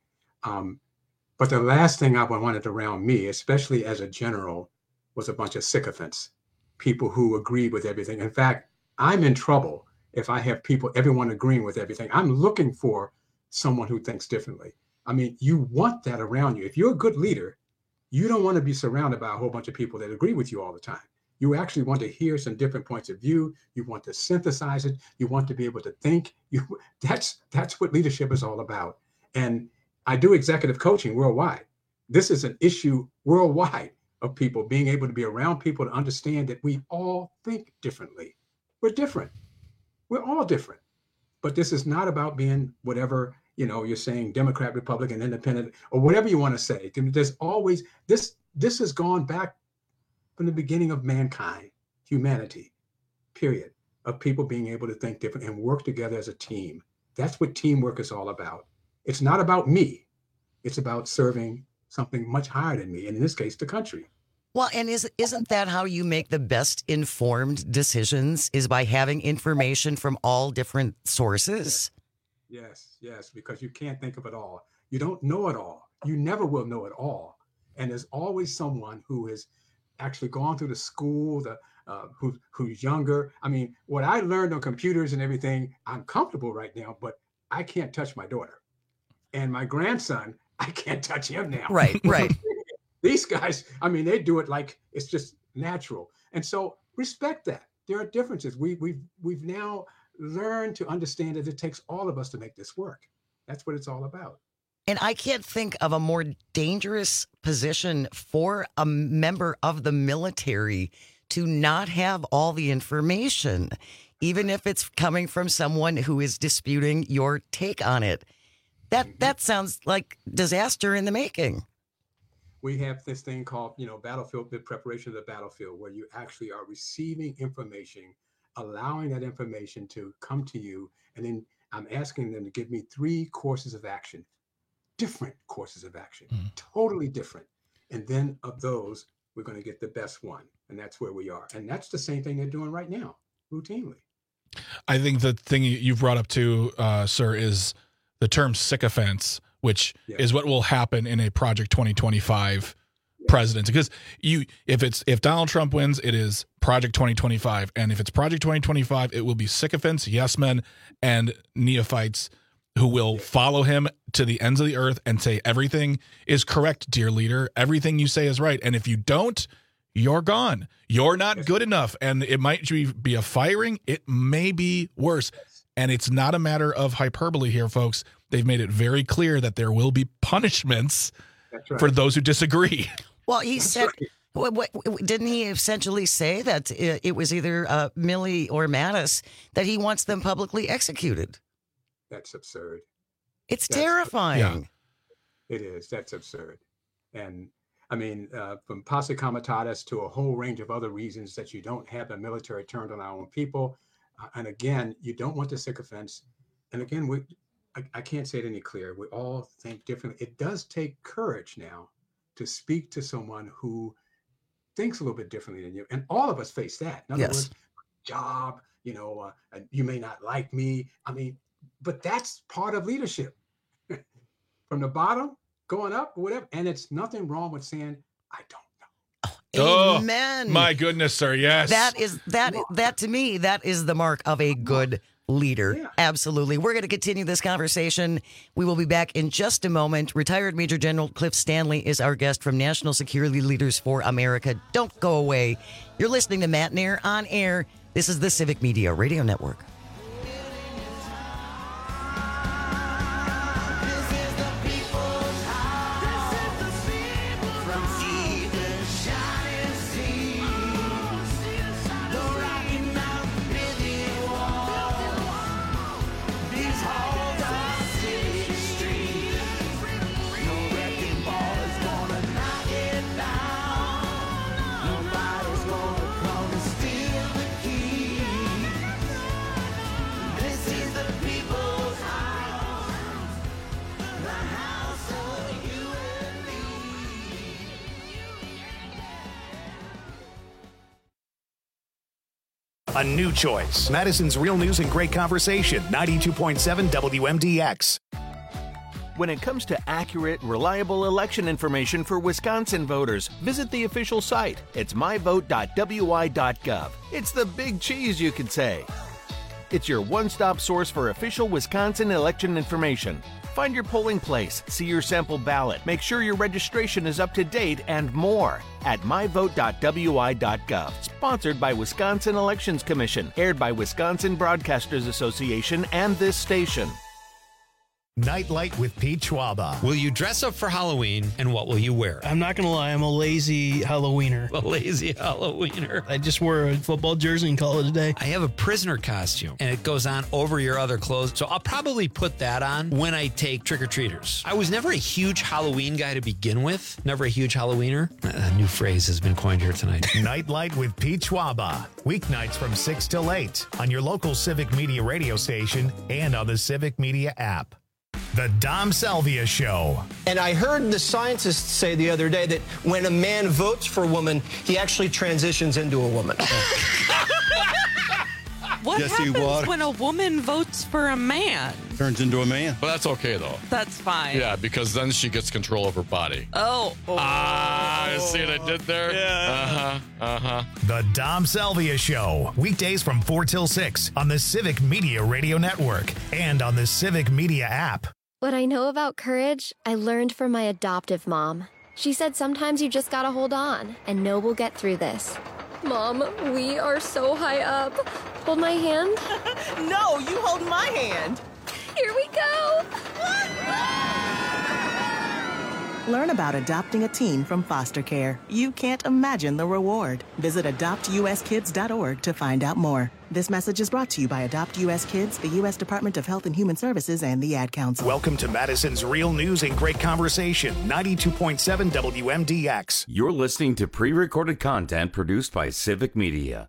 Um, but the last thing I wanted around me, especially as a general, was a bunch of sycophants, people who agree with everything. In fact, I'm in trouble if I have people, everyone agreeing with everything. I'm looking for someone who thinks differently. I mean, you want that around you. If you're a good leader, you don't want to be surrounded by a whole bunch of people that agree with you all the time. You actually want to hear some different points of view. You want to synthesize it. You want to be able to think. You, that's, that's what leadership is all about. And I do executive coaching worldwide. This is an issue worldwide of people being able to be around people to understand that we all think differently. We're different. We're all different. But this is not about being whatever, you know, you're saying Democrat, Republican, Independent, or whatever you want to say. There's always, this, this has gone back from the beginning of mankind, humanity, period, of people being able to think different and work together as a team. That's what teamwork is all about. It's not about me. It's about serving something much higher than me, and in this case, the country. Well, and is, isn't that how you make the best informed decisions, is by having information from all different sources? Yes, yes, because you can't think of it all. You don't know it all. You never will know it all. And there's always someone who has actually gone through the school, the uh, who, who's younger. I mean, what I learned on computers and everything, I'm comfortable right now, but I can't touch my daughter. And my grandson, I can't touch him now. Right, right. These guys, I mean, they do it like it's just natural. And so respect that. There are differences. We, we've, we've now learned to understand that it takes all of us to make this work. That's what it's all about. And I can't think of a more dangerous position for a member of the military to not have all the information, even if it's coming from someone who is disputing your take on it. That mm-hmm. that sounds like disaster in the making. We have this thing called, you know, battlefield, the preparation of the battlefield, where you actually are receiving information, allowing that information to come to you. And then I'm asking them to give me three courses of action, different courses of action, mm. totally different. And then of those, we're going to get the best one. And that's where we are. And that's the same thing they're doing right now, routinely. I think the thing you've brought up too, uh, sir, is the term sycophants, which yeah. is what will happen in a Project twenty twenty-five yeah. presidency. Because you, if it's if Donald Trump wins, it is Project twenty twenty-five, and if it's Project twenty twenty-five, it will be sycophants, yes men, and neophytes who will yeah. follow him to the ends of the earth and say everything is correct, dear leader. Everything you say is right, and if you don't, you're gone. You're not good enough, and it might be a firing. It may be worse. And it's not a matter of hyperbole here, folks. They've made it very clear that there will be punishments right. for those who disagree. Well, he That's said, right. what, what, didn't he essentially say that it was either uh, Milley or Mattis that he wants them publicly executed? That's absurd. It's That's, terrifying. Yeah. It is. That's absurd. And I mean, uh, from Posse Comitatus to a whole range of other reasons that you don't have the military turned on our own people. Uh, and again, you don't want the sycophants. And again, we, I, I can't say it any clearer. We all think differently. It does take courage now to speak to someone who thinks a little bit differently than you. And all of us face that. In other yes. words, job, you know, uh, you may not like me. I mean, but that's part of leadership. From the bottom, going up, whatever. And it's nothing wrong with saying, I don't. Amen. Oh, my goodness, sir. Yes. That is that that to me, that is the mark of a good leader. Yeah. Absolutely. We're going to continue this conversation. We will be back in just a moment. Retired Major General Cliff Stanley is our guest from National Security Leaders for America. Don't go away. You're listening to Matt Nair on Air. This is the Civic Media Radio Network. A new choice. Madison's Real News and Great Conversation, ninety-two point seven W M D X. when it comes to accurate, reliable election information for Wisconsin voters, visit the official site. It's my vote dot w i dot gov. It's the big cheese, you could say. It's your one-stop source for official Wisconsin election information. Find your polling place, see your sample ballot, make sure your registration is up to date, and more at my vote dot w i dot gov. Sponsored by Wisconsin Elections Commission, aired by Wisconsin Broadcasters Association and this station. Nightlight with Pete Schwaba. Will you dress up for Halloween, and what will you wear? I'm not going to lie, I'm a lazy Halloweener. A lazy Halloweener. I just wore a football jersey and call it a day. I have a prisoner costume, and it goes on over your other clothes, so I'll probably put that on when I take trick-or-treaters. I was never a huge Halloween guy to begin with. Never a huge Halloweener. A new phrase has been coined here tonight. Nightlight with Pete Schwaba. Weeknights from six till eight on your local Civic Media radio station and on the Civic Media app. The Dom Salvia Show. And I heard the scientists say the other day that when a man votes for a woman, he actually transitions into a woman. What Yes, he happens was. when a woman votes for a man? Turns into a man. But that's okay, though. That's fine. Yeah, because then she gets control of her body. Oh. oh. Ah, you see what I did there? Yeah. Uh-huh, uh-huh. The Dom Salvia Show. Weekdays from four till six on the Civic Media Radio Network and on the Civic Media app. What I know about courage, I learned from my adoptive mom. She said sometimes you just gotta hold on and know we'll get through this. Mom, we are so high up. Hold my hand. No, you hold my hand. Here we go. Learn about adopting a teen from foster care. You can't imagine the reward. Visit adopt u s kids dot org to find out more. This message is brought to you by Adopt U S Kids, the U S Department of Health and Human Services, and the Ad Council. Welcome to Madison's Real News and Great Conversation, ninety-two point seven W M D X. You're listening to pre-recorded content produced by Civic Media.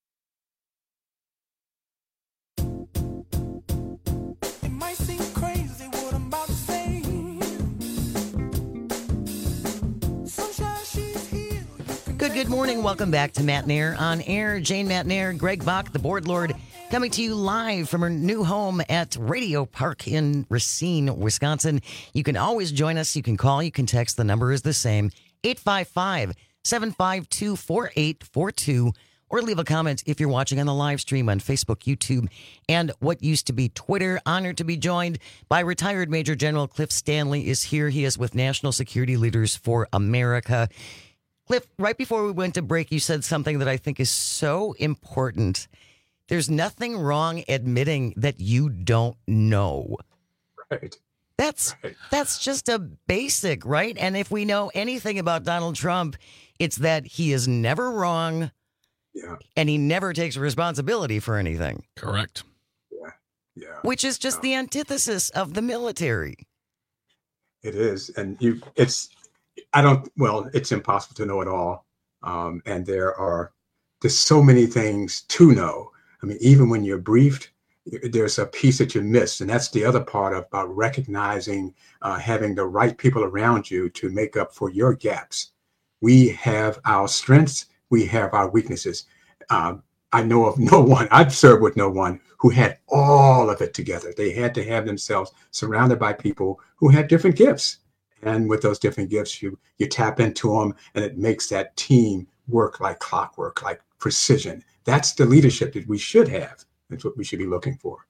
Good, good morning. Welcome back to Matt Nair on Air. Jane Matt Nair, Greg Bach, the board lord, coming to you live from her new home at Radio Park in Racine, Wisconsin. You can always join us. You can call. You can text. The number is the same, eight five five, seven five two, four eight four two, or leave a comment if you're watching on the live stream on Facebook, YouTube, and what used to be Twitter. Honored to be joined by retired Major General Cliff Stanley is here. He is with National Security Leaders for America. Cliff, right before we went to break, you said something that I think is so important. There's nothing wrong admitting that you don't know. Right. That's right. That's just a basic, right? And if we know anything about Donald Trump, it's that he is never wrong. Yeah. And he never takes responsibility for anything. Correct. Yeah. Yeah. Which is just the antithesis of the military. It is. And you, it's, I don't, well, it's impossible to know it all. Um, and there are, there's so many things to know. I mean, even when you're briefed, there's a piece that you missed. And that's the other part of, about recognizing, uh, having the right people around you to make up for your gaps. We have our strengths. We have our weaknesses. Um, I know of no one, I've served with no one who had all of it together. They had to have themselves surrounded by people who had different gifts. And with those different gifts, you you tap into them, and it makes that team work like clockwork, like precision. That's the leadership that we should have. That's what we should be looking for.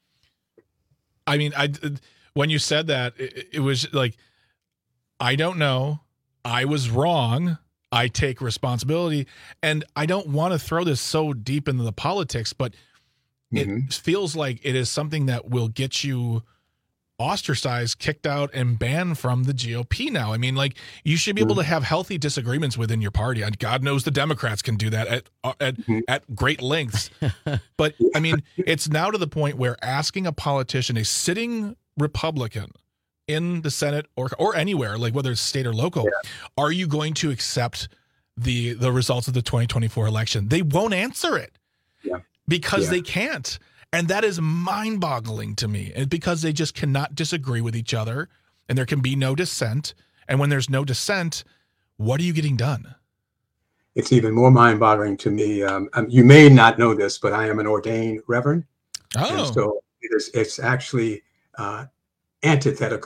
I mean, I when you said that, it, it was like, I don't know. I was wrong. I take responsibility. And I don't want to throw this so deep into the politics, but mm-hmm. it feels like it is something that will get you ostracized, kicked out, and banned from the G O P now. I mean, like, you should be able to have healthy disagreements within your party. And God knows the Democrats can do that at at, mm-hmm. at great lengths. But, I mean, it's now to the point where asking a politician, a sitting Republican in the Senate or or anywhere, like whether it's state or local, yeah. are you going to accept the the results of the twenty twenty-four election? They won't answer it yeah. because yeah. they can't. And that is mind-boggling to me. And because they just cannot disagree with each other, and there can be no dissent. And when there's no dissent, what are you getting done? It's even more mind-boggling to me. Um, um, you may not know this, but I am an ordained reverend. Oh. And so it is, it's actually uh, antithetical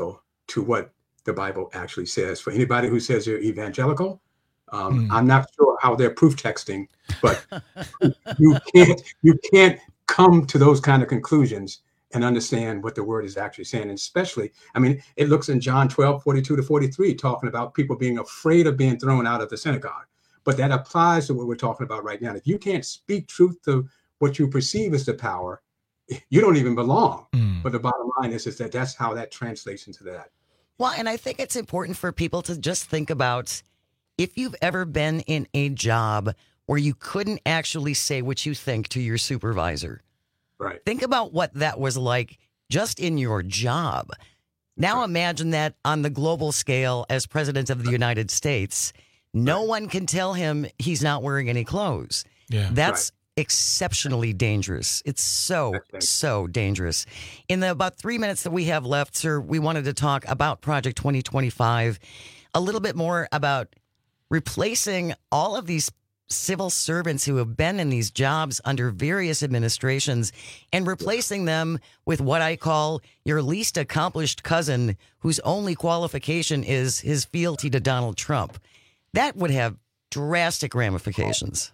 to what the Bible actually says. For anybody who says they're evangelical, um, mm. I'm not sure how they're proof texting, but you can't you can't come to those kind of conclusions and understand what the word is actually saying. And especially, I mean, it looks in John twelve, forty-two to forty-three, talking about people being afraid of being thrown out of the synagogue. But that applies to what we're talking about right now. If you can't speak truth to what you perceive as the power, you don't even belong. Mm. But the bottom line is, is that that's how that translates into that. Well, and I think it's important for people to just think about if you've ever been in a job where you couldn't actually say what you think to your supervisor. Right. Think about what that was like just in your job. Now imagine that on the global scale as president of the United States. No one can tell him he's not wearing any clothes. Yeah. That's right. Exceptionally dangerous. It's so, so dangerous. In the about three minutes that we have left, sir, we wanted to talk about Project twenty twenty-five, a little bit more about replacing all of these civil servants who have been in these jobs under various administrations and replacing them with what I call your least accomplished cousin whose only qualification is his fealty to Donald Trump. That would have drastic ramifications.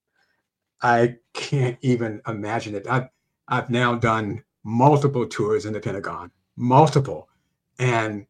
I can't even imagine it. I've, I've now done multiple tours in the Pentagon, multiple. And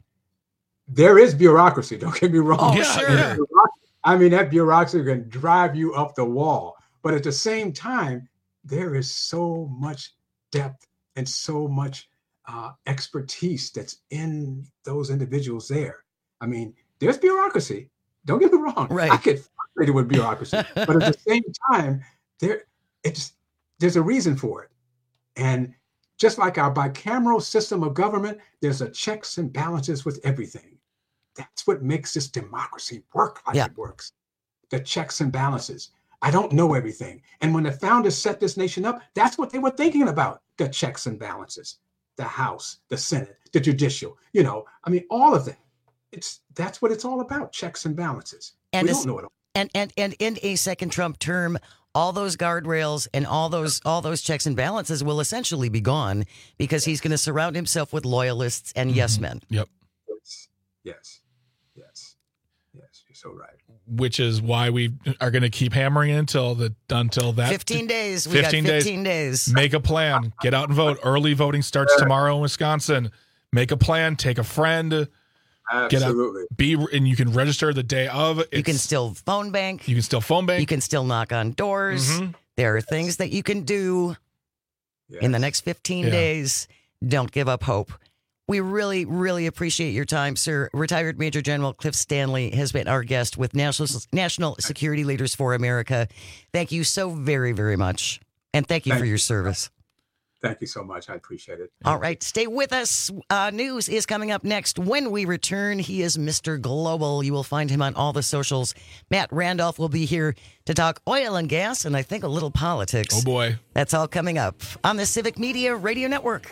there is bureaucracy, don't get me wrong. Oh, sure. I mean, that bureaucracy can drive you up the wall. But at the same time, there is so much depth and so much uh, expertise that's in those individuals there. I mean, there's bureaucracy. Don't get me wrong. Right. I get frustrated with bureaucracy. But at the same time, there it's there's a reason for it. And just like our bicameral system of government, there's a checks and balances with everything. That's what makes this democracy work like yeah. it works. The checks and balances. I don't know everything. And when the founders set this nation up, that's what they were thinking about, the checks and balances, the House, the Senate, the judicial, you know, I mean, all of that. It's that's what it's all about, checks and balances. And we this, don't know it all. And, and, and in a second Trump term, all those guardrails and all those all those checks and balances will essentially be gone because he's going to surround himself with loyalists and mm-hmm. yes men. Yep. Yes. Yes. Yes. Yes. You're so right. Which is why we are going to keep hammering until the until that fifteen days. We fifteen got fifteen days. days. Make a plan. Get out and vote. Early voting starts tomorrow in Wisconsin. Make a plan. Take a friend. Absolutely. Get out, be and you can register the day of. It's, you can still phone bank. You can still phone bank. You can still knock on doors. Mm-hmm. There are things that you can do yes. in the next fifteen yeah. days. Don't give up hope. We really, really appreciate your time, sir. Retired Major General Cliff Stanley has been our guest with National National Security Leaders for America. Thank you so very, very much. And thank you thank for your you. service. Thank you so much. I appreciate it. All right. Stay with us. Uh, news is coming up next. When we return, he is Mister Global. You will find him on all the socials. Matt Randolph will be here to talk oil and gas and I think a little politics. Oh, boy. That's all coming up on the Civic Media Radio Network.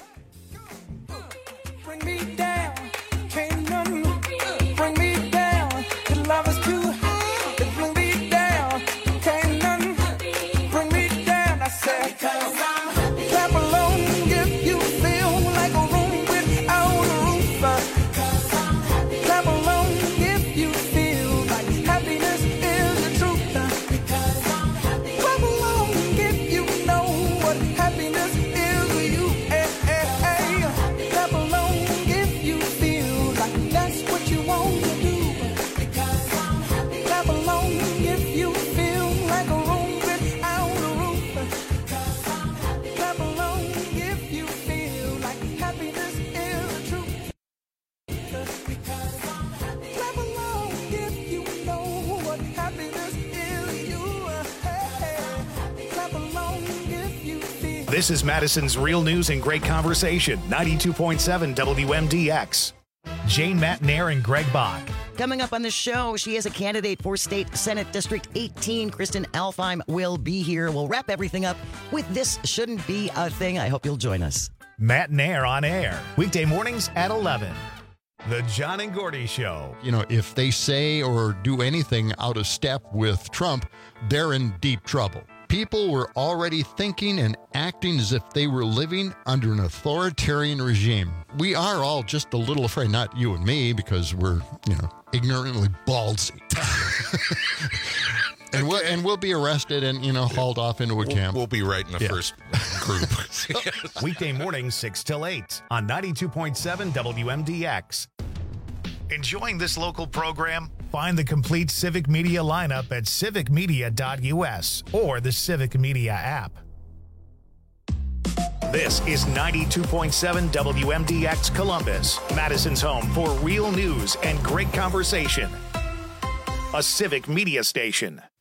Bring me down. Can't none bring me down. The love is too high. It bring me down. Can't none bring me down. I said, because I'm happy. Clap along if you feel like a room without a roof. Because I'm happy. Clap along if you feel like happiness is the truth. Because I'm happy. Clap along if you know what happiness is to you. Hey, hey, hey. Clap along if you feel like that's what you want to do. Because I'm happy. Clap along if you feel like a room without a roof. Because I'm happy. Clap along if you feel like happiness is the truth. Because I'm happy. Clap along if you know what happiness is to you. Hey, hey. Clap along if you feel. This is Madison's Real News and Great Conversation, ninety-two point seven W M D X. Jane Matnair and Greg Bach. Coming up on the show, she is a candidate for State Senate District eighteen. Kristen Alfheim will be here. We'll wrap everything up with This Shouldn't Be a Thing. I hope you'll join us. Matnair on air, weekday mornings at eleven. The John and Gordy Show. You know, if they say or do anything out of step with Trump, they're in deep trouble. People were already thinking and acting as if they were living under an authoritarian regime. We are all just a little afraid, not you and me, because we're, you know, ignorantly ballsy. And we'll, and we'll be arrested and, you know, hauled off into a We'll, camp. we'll be right in the Yeah. first group. Weekday mornings, six till eight on ninety-two point seven W M D X. Enjoying this local program? Find the complete Civic Media lineup at civic media dot U S or the Civic Media app. This is ninety-two point seven W M D X Columbus, Madison's home for real news and great conversation. A Civic Media station.